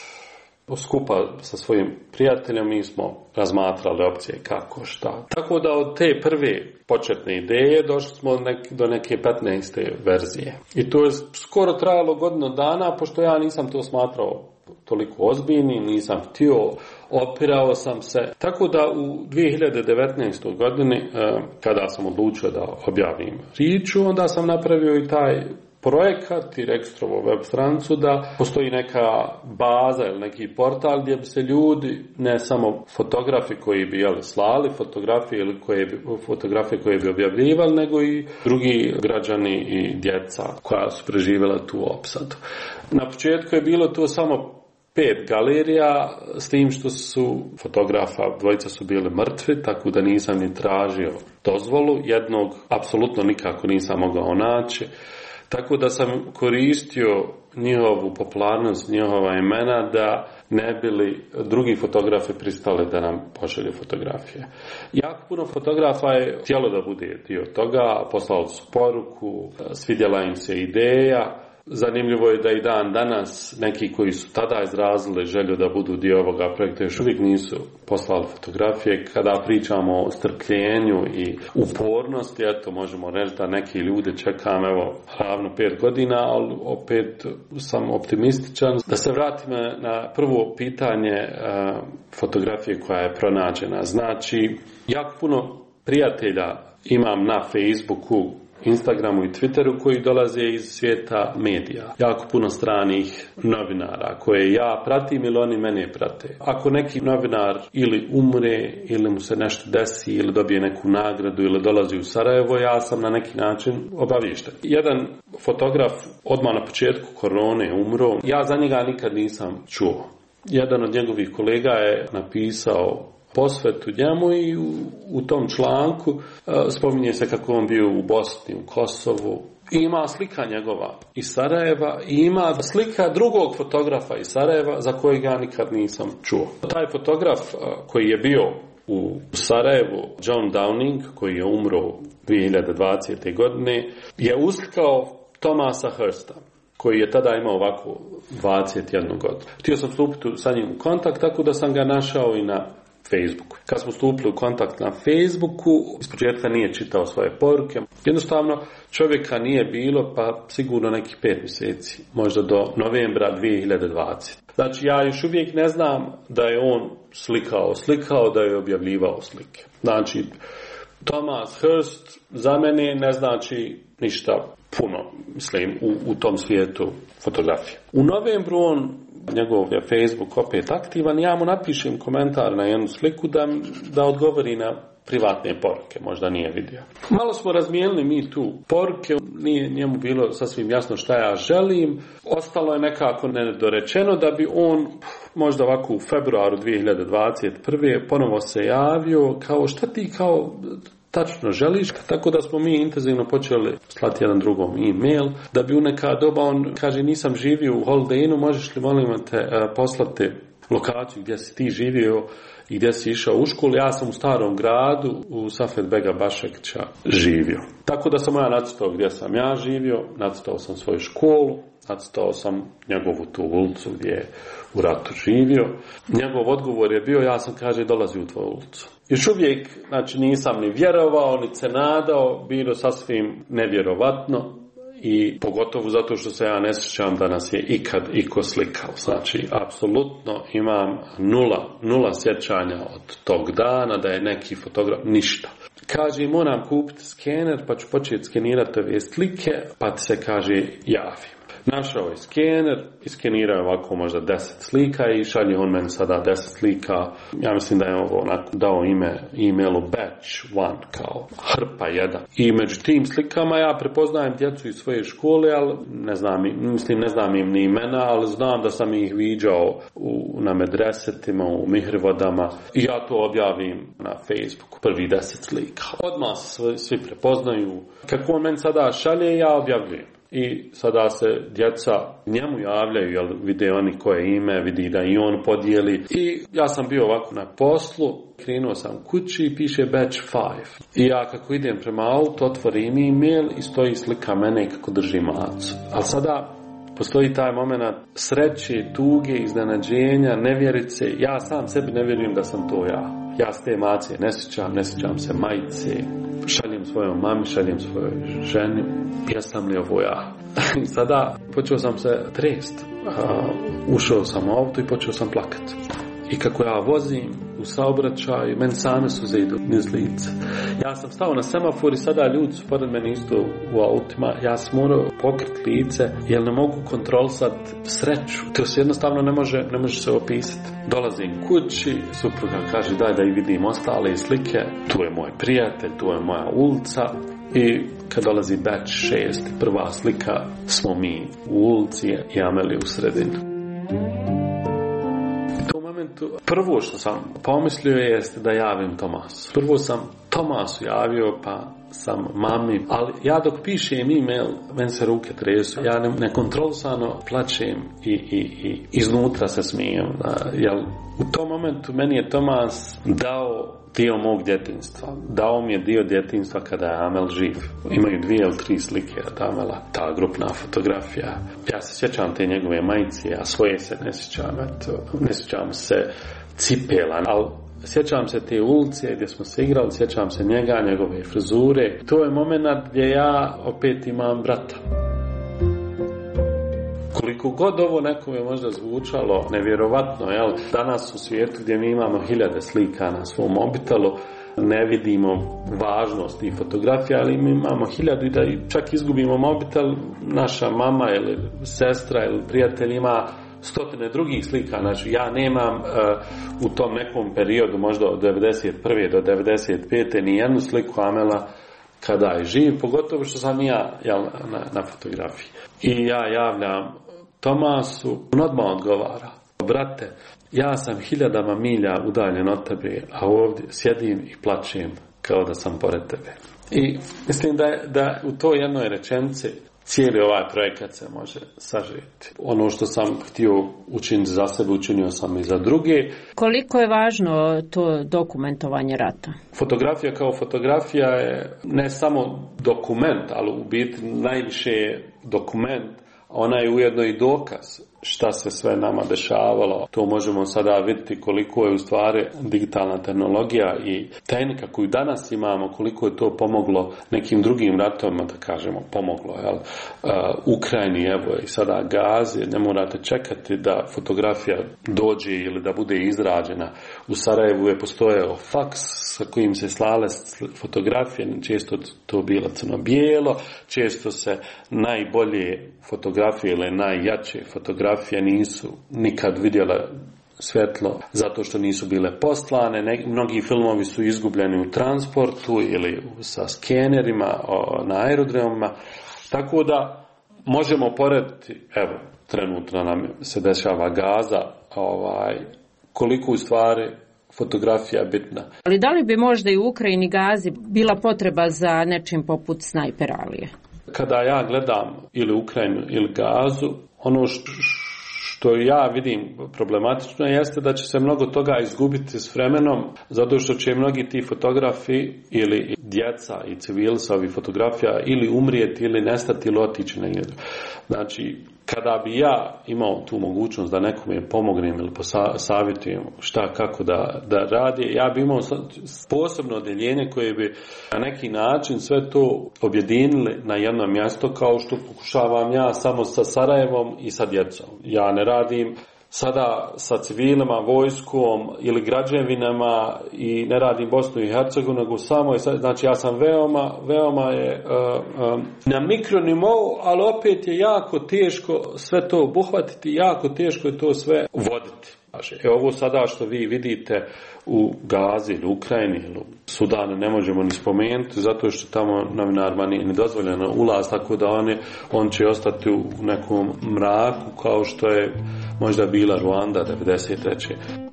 skupa sa svojim prijateljem, mi smo razmatrali opcije kako, šta. Tako da od te prve početne ideje došli smo do neke 15. verzije. I to je skoro trajalo godinu dana, pošto ja nisam to smatrao toliko ozbiljnim, nisam htio, opirao sam se. Tako da u 2019. godini, kada sam odlučio da objavim priču, onda sam napravio i taj projekat i registrovo web stranicu da postoji neka baza ili neki portal gdje bi se ljudi, ne samo fotografi koji bi slali fotografije ili fotografije koje bi objavljivali, nego i drugi građani i djeca koja su preživjela tu opsadu. Na početku je bilo to samo 5 galerija, s tim što su fotografa, dvojica su bili mrtvi, tako da nisam ni tražio dozvolu, jednog apsolutno nikako nisam mogao naći. Tako da sam koristio njihovu popularnost, njihova imena da ne bili drugi fotografi pristali da nam pošalju fotografije. Jako puno fotografa je htjelo da bude dio toga, poslali su poruku, svidjela im se ideja. Zanimljivo je da i dan danas neki koji su tada izrazili želju da budu dio ovoga projekta još uvijek nisu poslali fotografije. Kada pričamo o strpljenju i upornosti, eto možemo reći da neki ljudi čekam ravno 5 godina, ali opet sam optimističan. Da se vratim na prvo pitanje fotografije koja je pronađena. Znači, jako puno prijatelja imam na Facebooku, Instagramu i Twitteru koji dolaze iz svijeta medija. Jako puno stranih novinara koje ja pratim ili oni mene prate. Ako neki novinar ili umre ili mu se nešto desi ili dobije neku nagradu ili dolazi u Sarajevo, ja sam na neki način obaviješten. Jedan fotograf odmah na početku korone umro. Ja za njega nikad nisam čuo. Jedan od njegovih kolega je napisao posvetu njemu i u tom članku spominje se kako on bio u Bosni, u Kosovu. I ima slika njegova iz Sarajeva i ima slika drugog fotografa iz Sarajeva za kojeg ja nikad nisam čuo. Taj fotograf koji je bio u Sarajevu, John Downing, koji je umro 2020. godine, je uslikao Thomasa Hursta, koji je tada imao ovako 21 godinu. Htio sam stupiti sa njim u kontakt, tako da sam ga našao i na Facebooku. Kad smo stupili u kontakt na Facebooku, ispočetka nije čitao svoje poruke. Jednostavno, čovjeka nije bilo, pa sigurno nekih 5 mjeseci, možda do novembra 2020. Znači, ja još uvijek ne znam da je on slikao, da je objavljivao slike. Znači, Thomas Hearst za mene ne znači ništa puno, mislim, u tom svijetu fotografije. U novembru njegov je Facebook opet aktivan, ja mu napišem komentar na jednu sliku da odgovori na privatne poruke, možda nije vidio. Malo smo razmijenili mi tu poruke, nije njemu bilo sasvim jasno šta ja želim, ostalo je nekako nedorečeno da bi on možda ovako u februaru 2021. ponovo se javio kao šta ti kao tačno želiš, tako da smo mi intenzivno počeli slati jedan drugom e-mail, da bi u neka doba on kaže nisam živio u Holiday Innu, možeš li molim te poslati lokaciju gdje si ti živio i gdje si išao u školu. Ja sam u Starom gradu u Safet Bega Bašekića živio. Tako da sam ja nacrtao gdje sam ja živio, nacrtao sam svoju školu, nacrtao sam njegovu tu ulicu gdje je u ratu živio. Njegov odgovor je bio, ja sam kaže dolazi u tvoju ulicu. Još uvijek, znači nisam ni vjerovao, ni se nadao, bilo sasvim nevjerovatno i pogotovo zato što se ja ne sjećam da nas je ikad iko slikao. Znači, apsolutno imam nula sjećanja od tog dana da je neki fotograf, ništa. Kaže, moram kupiti skener pa ću početi skenirati ove slike, pa ti se kaže javim. Našao je skener, iskenirao ovako možda 10 slika i šalje on meni sada 10 slika. Ja mislim da je ovo dao e-mailu batch 1, kao hrpa 1. I među tim slikama ja prepoznajem djecu iz svoje škole, ali ne znam im ni imena, ali znam da sam ih viđao na medresetima, u mihrivodama i ja to objavim na Facebooku, prvi 10 slika. Odmah se svi prepoznaju. Kako on meni sada šalje, ja objavljujem. I sada se djeca njemu javljaju, jer vide oni koje ime, vidi da i on podijeli. I ja sam bio ovako na poslu, krenuo sam kući i piše batch 5. I ja kako idem prema autu, otvorim e-mail i stoji slika mene kako drži macu. Ali sada postoji taj moment sreće, tuge, iznenađenja, nevjerice. Ja sam sebi ne vjerujem da sam to ja. Ja s te mace ne sjećam se majice, šaljem svojoj mami, šaljem svojoj ženi, jesam li ovo ja? I sada počeo sam se trest, ušao sam u auto i počeo sam plakati. I kako ja vozim u saobraćaju, meni same suze idu niz lice. Ja sam stao na semafor i sada ljudi su pored mene isto u autima. Ja sam morao pokriti lice jer ne mogu kontrolisati sreću. To se jednostavno ne može se opisati. Dolazim kući, supruga kaže daj da i vidim ostale slike. Tu je moj prijatelj, tu je moja ulica. I kad dolazi batch 6, prva slika, smo mi u ulici i Amelija u sredinu. Prvo što sam pomislio jeste da javim Tomasu. Prvo sam Tomasu javio, pa sam mami, ali ja dok pišem e-mail, meni se ruke tresu, ja nekontrolisano plačem i iznutra se smijem. Jer u tom momentu meni je Tomas dao dio mog djetinjstva. Dao mi je dio djetinjstva kada je Amel živ. Imaju 2 ili 3 slike od Amela, ta grupna fotografija. Ja se sjećam te njegove majice, a svoje se ne sjećam. Ne sjećam se cipela, ali sjećam se te ulice gdje smo se igrali, sjećam se njega, njegove frizure. To je moment gdje ja opet imam brata. Koliko god ovo nekome možda zvučalo nevjerovatno, jel? Danas u svijetu gdje mi imamo 1000 slika na svom mobitelu, ne vidimo važnost i fotografija, ali mi imamo 1000 i da čak izgubimo mobitel, naša mama ili sestra ili prijatelj ima 100 drugih slika. Znači ja nemam u tom nekom periodu, možda od 91. do 95. ni jednu sliku Amela kada je živ, pogotovo što sam ja na fotografiji. I ja javljam Tomasu, on odmah odgovara, brate, ja sam 1000 milja udaljen od tebe, a ovdje sjedim i plačem kao da sam pored tebe. I mislim da u toj jednoj rečenici cijeli ovaj projekat se može sažeti. Ono što sam htio učiniti za sebe, učinio sam i za druge. Koliko je važno to dokumentovanje rata? Fotografija kao fotografija je ne samo dokument, ali u biti najviše je dokument, ona je ujedno i dokaz. šta se sve nama dešavalo. To možemo sada vidjeti koliko je u stvari digitalna tehnologija i tehnika koju danas imamo, koliko je to pomoglo nekim drugim ratovima, da kažemo, pomoglo. Ukrajini, evo i sada Gazi, ne morate čekati da fotografija dođe ili da bude izrađena. U Sarajevu je postojao faks sa kojim se slale fotografije, često to bilo crno-bijelo, često se najbolje fotografije ili najjače fotografije nisu nikad vidjele svjetlo zato što nisu bile poslane. Mnogi filmovi su izgubljeni u transportu ili sa skenerima na aerodromima. Tako da možemo porediti, evo, trenutno nam se dešava Gaza, koliko u stvari fotografija je bitna. Ali da li bi možda i u Ukrajini Gazi bila potreba za nečim poput Snajper Alije? Kada ja gledam ili Ukrajinu ili Gazu, ono što ja vidim problematično jeste da će se mnogo toga izgubiti s vremenom, zato što će mnogi ti fotografi ili djeca i civili sa ovih fotografija ili umrijeti ili nestati ili otići negdje. Znači, kada bi ja imao tu mogućnost da nekome pomognem ili savjetujem šta, kako da radi, ja bi imao posebno odjeljenje koje bi na neki način sve to objedinili na jedno mjesto, kao što pokušavam ja samo sa Sarajevom i sa djecom. Ja ne radim sada sa civilima, vojskom ili građevinama i ne radim Bosnu i Hercegovinu, nego samo, znači ja sam veoma je na mikronivou, ali opet je jako teško sve to obuhvatiti, jako teško je to sve voditi. Ovo sada što vi vidite u Gazi ili Ukrajini ili Sudanu ne možemo ni spomenuti, zato što tamo novinarima nije dozvoljeno ulaz, tako da on će ostati u nekom mraku kao što je možda bila Ruanda 1993.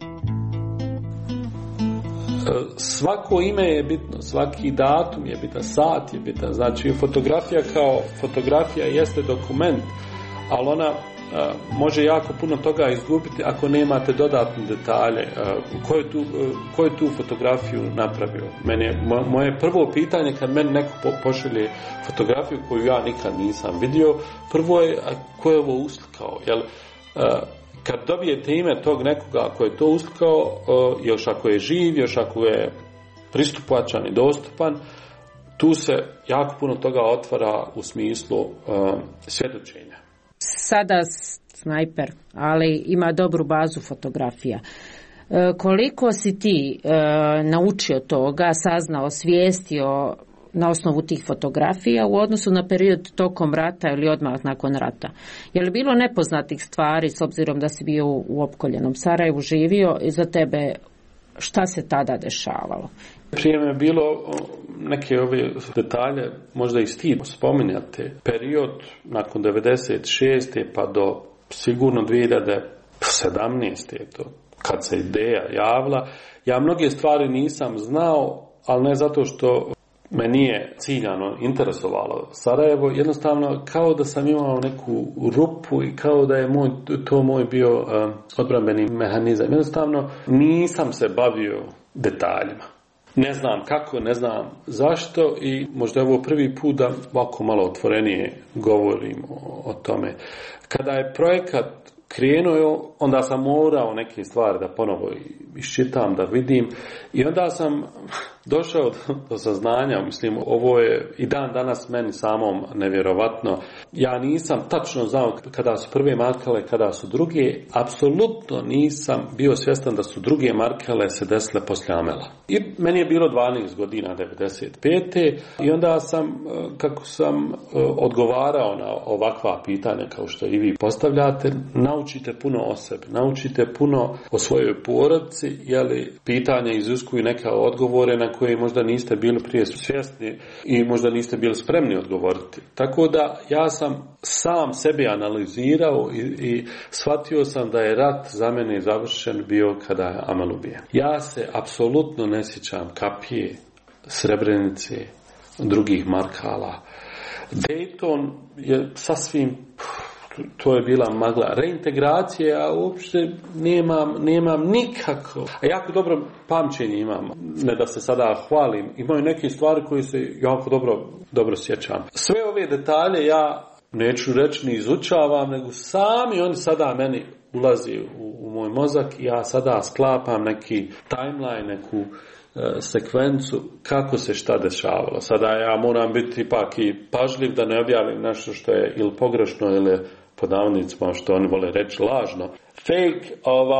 Svako ime je bitno, svaki datum je bitan, sat je bitan. Znači fotografija kao fotografija jeste dokument, ali ona može jako puno toga izgubiti ako nemate dodatne detalje. Ko je tu fotografiju napravio? Moje prvo pitanje kad meni neko pošalje fotografiju koju ja nikad nisam vidio, prvo je ko je ovo uslikao? Kad dobijete ime tog nekoga ko je to uslikao, još ako je živ, još ako je pristupačan i dostupan, tu se jako puno toga otvara u smislu svjedočenja. Sada Snajper, ali ima dobru bazu fotografija. Koliko si ti naučio toga, saznao, svijestio na osnovu tih fotografija u odnosu na period tokom rata ili odmah nakon rata? Je li bilo nepoznatih stvari s obzirom da si bio u opkoljenom Sarajevu, živio i za tebe šta se tada dešavalo? Prije me je bilo neke ove detalje, možda i stid spominjate. Period nakon 96. pa do sigurno 2017. to, kad se ideja javila, ja mnoge stvari nisam znao, ali ne zato što me nije ciljano interesovalo Sarajevo, jednostavno kao da sam imao neku rupu i kao da je to moj bio odbrambeni mehanizam. Jednostavno nisam se bavio detaljima. Ne znam kako, ne znam zašto i možda je ovo prvi put da ovako malo otvorenije govorim o tome. Kada je projekat krenuo, onda sam morao neke stvari da ponovo iščitam, da vidim i onda sam došao do saznanja, mislim, ovo je i dan danas meni samom nevjerovatno. Ja nisam tačno znao kada su prve markale, kada su druge, apsolutno nisam bio svjestan da su druge markale se desile poslije Amela. I meni je bilo 12 godina, 95. I onda sam, kako sam odgovarao na ovakva pitanja kao što i vi postavljate, naučite puno o sebi, naučite puno o svojoj porodici, jeli pitanja iziskuju neke odgovore na koje možda niste bili prije svjesni i možda niste bili spremni odgovoriti. Tako da ja sam sam sebi analizirao i shvatio sam da je rat za mene završen bio kada je Amel ubijen. Ja se apsolutno ne sjećam Kapije, Srebrenice, drugih markala. Dayton je sasvim, to je bila magla. Reintegracije, ja uopšte nemam nikako. A jako dobro pamćenje imam. Ne da se sada hvalim. Imaju neke stvari koje se jako dobro sjećam. Sve ove detalje ja neću reći ni izučavam, nego sami oni sada meni ulazi u moj mozak i ja sada sklapam neki timeline, neku sekvencu kako se šta dešavalo. Sada ja moram biti ipak i pažljiv da ne objavim nešto što je ili pogrešno ili pod navodnicima što oni vole reći lažno. Fake,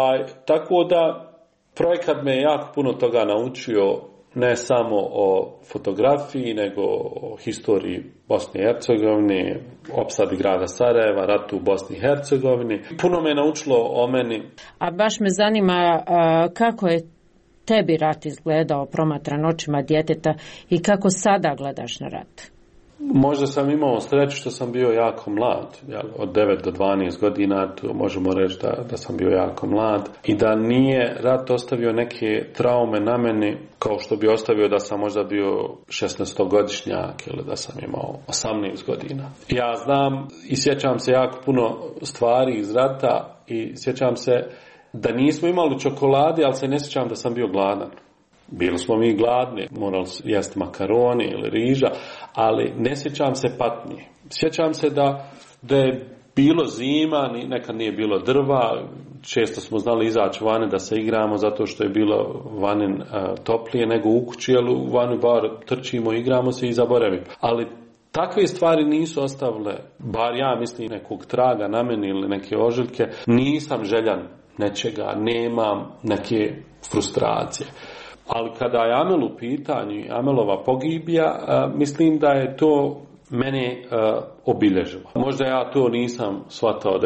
tako da projekat me je jako puno toga naučio, ne samo o fotografiji, nego o historiji Bosne i Hercegovine, opsadi grada Sarajeva, ratu u Bosni i Hercegovini. Puno me je naučilo o meni. A baš me zanima kako je tebi rat izgledao promatran očima djeteta i kako sada gledaš na rat? Možda sam imao sreću što sam bio jako mlad, od 9 do 12 godina, možemo reći da sam bio jako mlad i da nije rat ostavio neke traume na meni kao što bi ostavio da sam možda bio 16-godišnjak ili da sam imao 18 godina. Ja znam i sjećam se jako puno stvari iz rata i sjećam se da nismo imali čokolade, ali se ne sjećam da sam bio gladan. Bili smo mi gladni, morali jesti makaroni ili riža, ali ne sjećam se patnje. Sjećam se da je bilo zima, nekad nije bilo drva, često smo znali izaći vani da se igramo zato što je bilo vanin toplije nego u kući, ali u vanu bar trčimo, igramo se i zaboravimo. Ali takve stvari nisu ostavile, bar ja mislim, nekog traga na meni ili neke ožiljke. Nisam željan nečega, nemam neke frustracije. Ali kada je Amel u pitanju, Amelova pogibija, mislim da je to mene obilježilo. Možda ja to nisam shvatao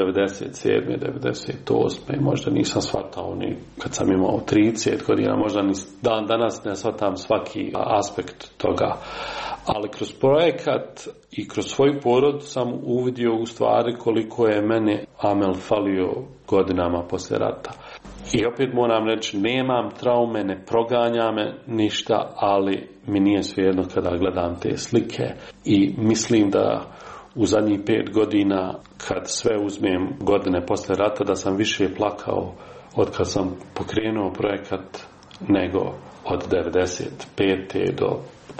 97. 98. Možda nisam shvatao ni kad sam imao 30 godina, možda ni dan danas ne shvatam svaki aspekt toga. Ali kroz projekat i kroz svoj porod sam uvidio u stvari koliko je mene Amel falio godinama poslije rata. I opet moram reći, nemam traume, ne proganja me ništa, ali mi nije svejedno kada gledam te slike i mislim da u zadnjih 5 godina, kad sve uzmem godine poslije rata, da sam više plakao od kad sam pokrenuo projekat nego od 95. do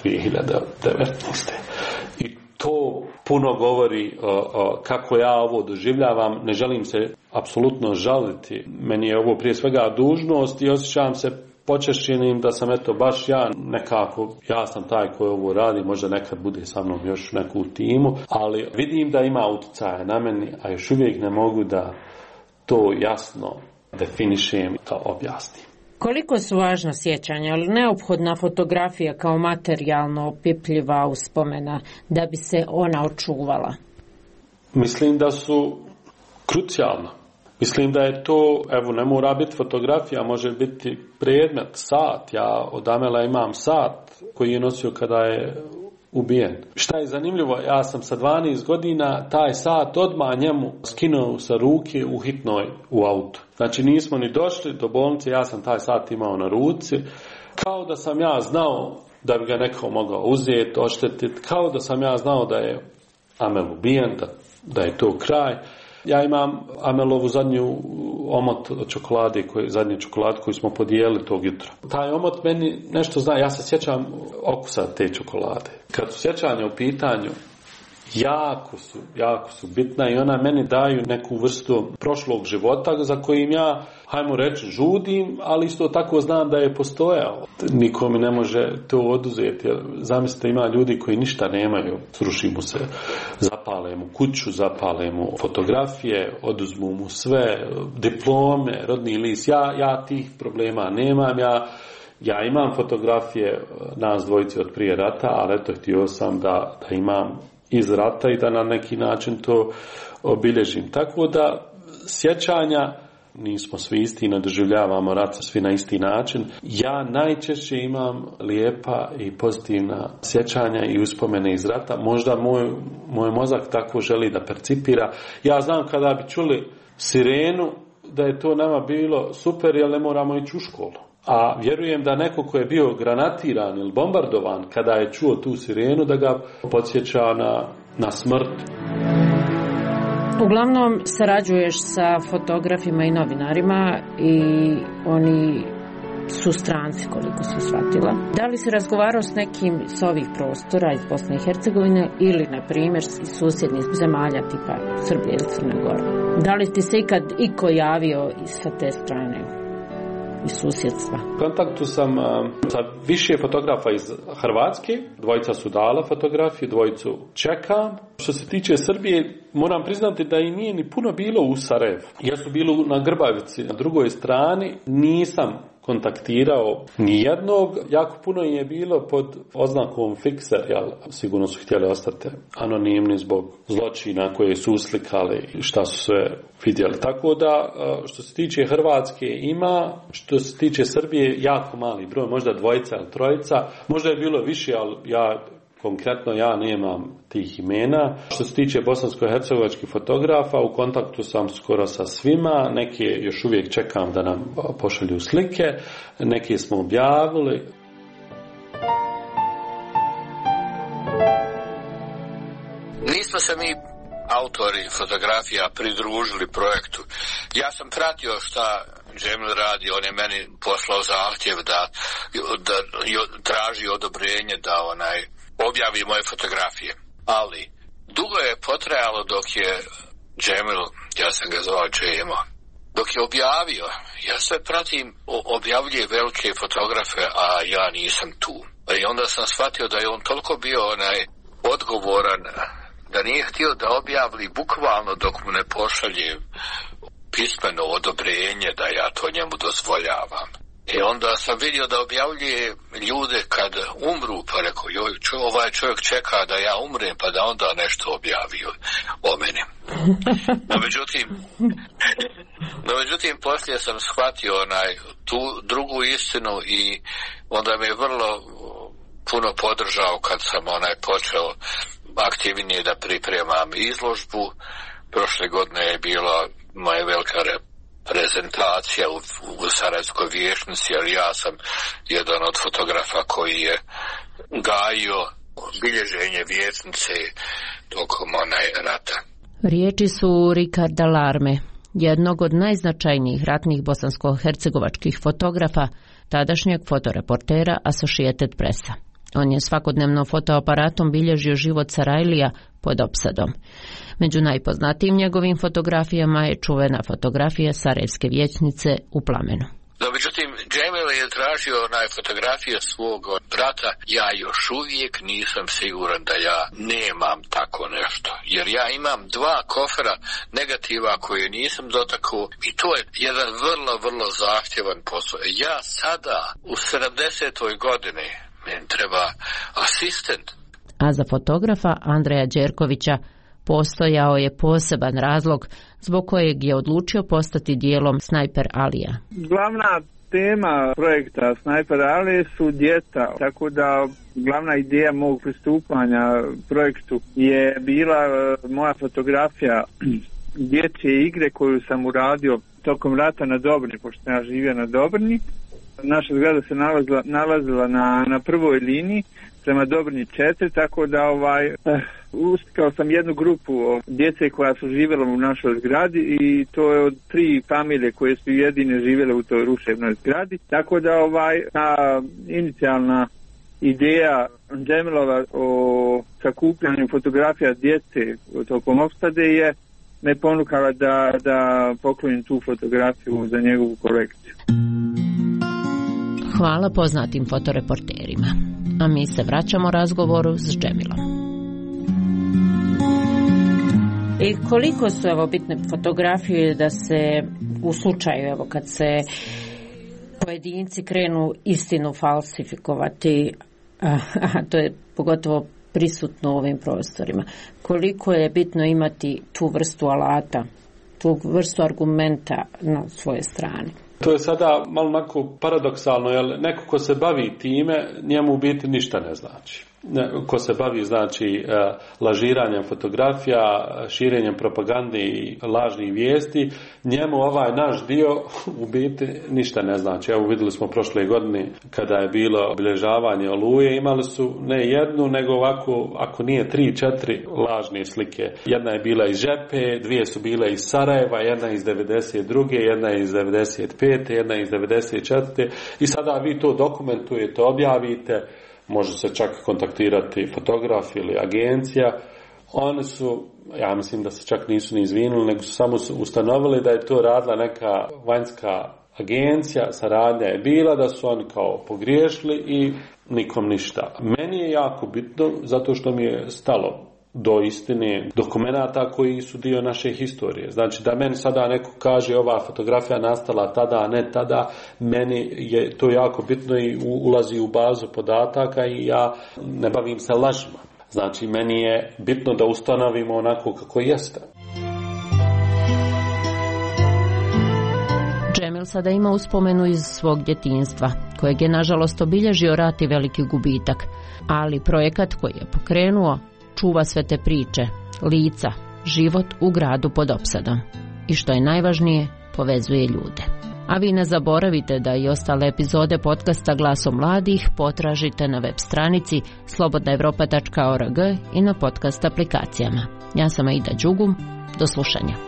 2019. I to puno govori kako ja ovo doživljavam. Ne želim se apsolutno žaliti. Meni je ovo prije svega dužnost i osjećam se počešćenim da sam baš ja nekako, ja sam taj koji ovo radi, možda nekad bude sa mnom još neku timu, ali vidim da ima utjecaja na meni, a još uvijek ne mogu da to jasno definišem i to objasnim. Koliko su važna sjećanja, ali neophodna fotografija kao materijalno opipljiva uspomena da bi se ona očuvala? Mislim da su krucijalna. Mislim da je to, ne mora biti fotografija, može biti predmet, sat. Ja od Amela imam sat koji je nosio kada je ubijen. Šta je zanimljivo, ja sam sa 12 godina taj sat odmah njemu skinuo sa ruke u hitnoj u autu. Znači nismo ni došli do bolnice, ja sam taj sat imao na ruci, kao da sam ja znao da bi ga neko mogao uzeti, oštetiti, kao da sam ja znao da je Amel ubijen, da je to kraj. Ja imam Amelovu zadnju omot od čokolade, zadnji čokolad koji smo podijelili tog jutra. Taj omot meni nešto zna, ja se sjećam okusa te čokolade. Kad su sjećanja u pitanju, jako su bitna i ona meni daju neku vrstu prošlog života za kojim ja, hajmo reći, žudim, ali isto tako znam da je postojao. Niko mi ne može to oduzeti. Zamislite, ima ljudi koji ništa nemaju, sruši mu se, zapale mu kuću, zapale mu fotografije, oduzmu mu sve, diplome, rodni list. Ja tih problema nemam, ja imam fotografije nas dvojice od prije rata, ali htio sam da imam iz rata i da na neki način to obilježim. Tako da sjećanja, nismo svi isti, ne doživljavamo rat svi na isti način. Ja najčešće imam lijepa i pozitivna sjećanja i uspomene iz rata. Možda moj mozak tako želi da percipira. Ja znam kada bi čuli sirenu da je to nama bilo super, jer ne moramo ići u školu. A vjerujem da neko ko je bio granatiran ili bombardovan, kada je čuo tu sirenu, da ga podsjeća na smrt. Uglavnom sarađuješ sa fotografima i novinarima i oni su stranci, koliko sam shvatila. Da li si razgovarao s nekim s ovih prostora iz Bosne i Hercegovine ili, na primjer, iz susjednih zemalja tipa Srbije ili Crne Gore? Da li ti se ikad iko javio sa te strane, iz susjedstva? U kontaktu sam sa više fotografa iz Hrvatske, dvojica su dala fotografiju, dvojicu čekam. Što se tiče Srbije, moram priznati da i nije ni puno bilo u Sarajevu. Ja su bilo na Grbavici, na drugoj strani, nisam kontaktirao nijednog. Jako puno je bilo pod oznakom fikser, jel, sigurno su htjeli ostati anonimni zbog zločina koje su uslikali i šta su sve vidjeli. Tako da, što se tiče Hrvatske ima, što se tiče Srbije, jako mali broj, možda dvojica ili trojica, možda je bilo više, ali konkretno ja nemam tih imena. Što se tiče bosansko-hercegovačkih fotografa, u kontaktu sam skoro sa svima, neke još uvijek čekam da nam pošalju slike, neke smo objavili. Nismo se mi autori fotografija pridružili projektu. Ja sam pratio šta Džemil radi, on je meni poslao zahtjev da traži odobrenje da objavi moje fotografije. Ali dugo je potrajalo dok je Džemil, ja sam ga zvao Džemo, dok je objavio. Ja sve pratim, objavljuje velike fotografe, a ja nisam tu. I onda sam shvatio da je on toliko bio odgovoran, da nije htio da objavili bukvalno dok mu ne pošalje pismeno odobrenje da ja to njemu dozvoljavam. I onda sam vidio da objavljuje ljude kad umru, pa rekao, ovaj čovjek čeka da ja umrem, pa da onda nešto objavi o meni. No međutim, poslije sam shvatio tu drugu istinu i onda me je vrlo puno podržao kad sam počeo aktivnije da pripremam izložbu. Prošle godine je bila moja velika prezentacija u Sarajevskoj vijećnici, ali ja sam jedan od fotografa koji je gajio bilježenje vijećnice tokom rata. Riječi su Ricarda Larme, jednog od najznačajnijih ratnih bosansko-hercegovačkih fotografa, tadašnjeg fotoreportera Associated Pressa. On je svakodnevno fotoaparatom bilježio život Sarajlija pod opsadom. Među najpoznatijim njegovim fotografijama je čuvena fotografija Sarajevske vijećnice u plamenu. No, međutim, Džemil je tražio fotografije svog brata. Ja još uvijek nisam siguran da ja nemam tako nešto. Jer ja imam 2 kofera negativa koje nisam dotakao i to je jedan vrlo, vrlo zahtjevan posao. Ja sada u 70. godini meni treba asistent. A za fotografa Andreja Đerkovića postojao je poseban razlog zbog kojeg je odlučio postati dijelom Snajper Alija. Glavna tema projekta Snajper Ali su djeca, tako da glavna ideja mog pristupanja projektu je bila moja fotografija dječje igre koju sam uradio tokom rata na Dobrni, pošto sam ja živio na Dobrni. Naša zgrada se nalazila na prvoj liniji prema Dobrni 4, tako da uskao sam jednu grupu djece koja su živjela u našoj zgradi i to je od 3 familije koje su jedine živjele u toj ruševnoj zgradi. Tako da ta inicijalna ideja Džemilova o sakupljanju fotografija djece tokom opsade je me ponukala da poklonim tu fotografiju za njegovu kolekciju. Hvala poznatim fotoreporterima. A mi se vraćamo razgovoru s Džemilom. I koliko su bitne fotografije da se u slučaju kad se pojedinci krenu istinu falsifikovati, a to je pogotovo prisutno u ovim prostorima. Koliko je bitno imati tu vrstu alata, tu vrstu argumenta na svoje strane? To je sada malo onako paradoksalno, jer neko ko se bavi time, njemu u biti ništa ne znači. ko se bavi znači lažiranjem fotografija, širenjem propagande i lažnih vijesti, njemu ovaj naš dio u biti ništa ne znači. Evo vidjeli smo prošle godine kada je bilo obilježavanje Oluje, imali su ne jednu nego ovako, ako nije 3-4 lažne slike. Jedna je bila iz Žepe, dvije su bile iz Sarajeva, jedna iz 92. jedna iz 95. jedna iz 94. I sada vi to dokumentujete, objavite, može se čak kontaktirati fotograf ili agencija. Oni su, ja mislim da se čak nisu ni izvinuli, nego su samo ustanovili da je to radila neka vanjska agencija, saradnja je bila, da su oni kao pogriješili i nikom ništa. Meni je jako bitno zato što mi je stalo do istine dokumenata koji su dio naše historije. Znači da meni sada neko kaže ova fotografija nastala tada, a ne tada, meni je to jako bitno i ulazi u bazu podataka i ja ne bavim se lažima. Znači meni je bitno da ustanovimo onako kako jeste. Džemil sada ima uspomenu iz svog djetinjstva, kojeg je nažalost obilježio rat i veliki gubitak, ali projekat koji je pokrenuo čuva sve te priče, lica, život u gradu pod opsadom. I što je najvažnije, povezuje ljude. A vi ne zaboravite da i ostale epizode podcasta Glasom mladih potražite na web stranici slobodnaevropa.org i na podcast aplikacijama. Ja sam Aida Đugum, do slušanja.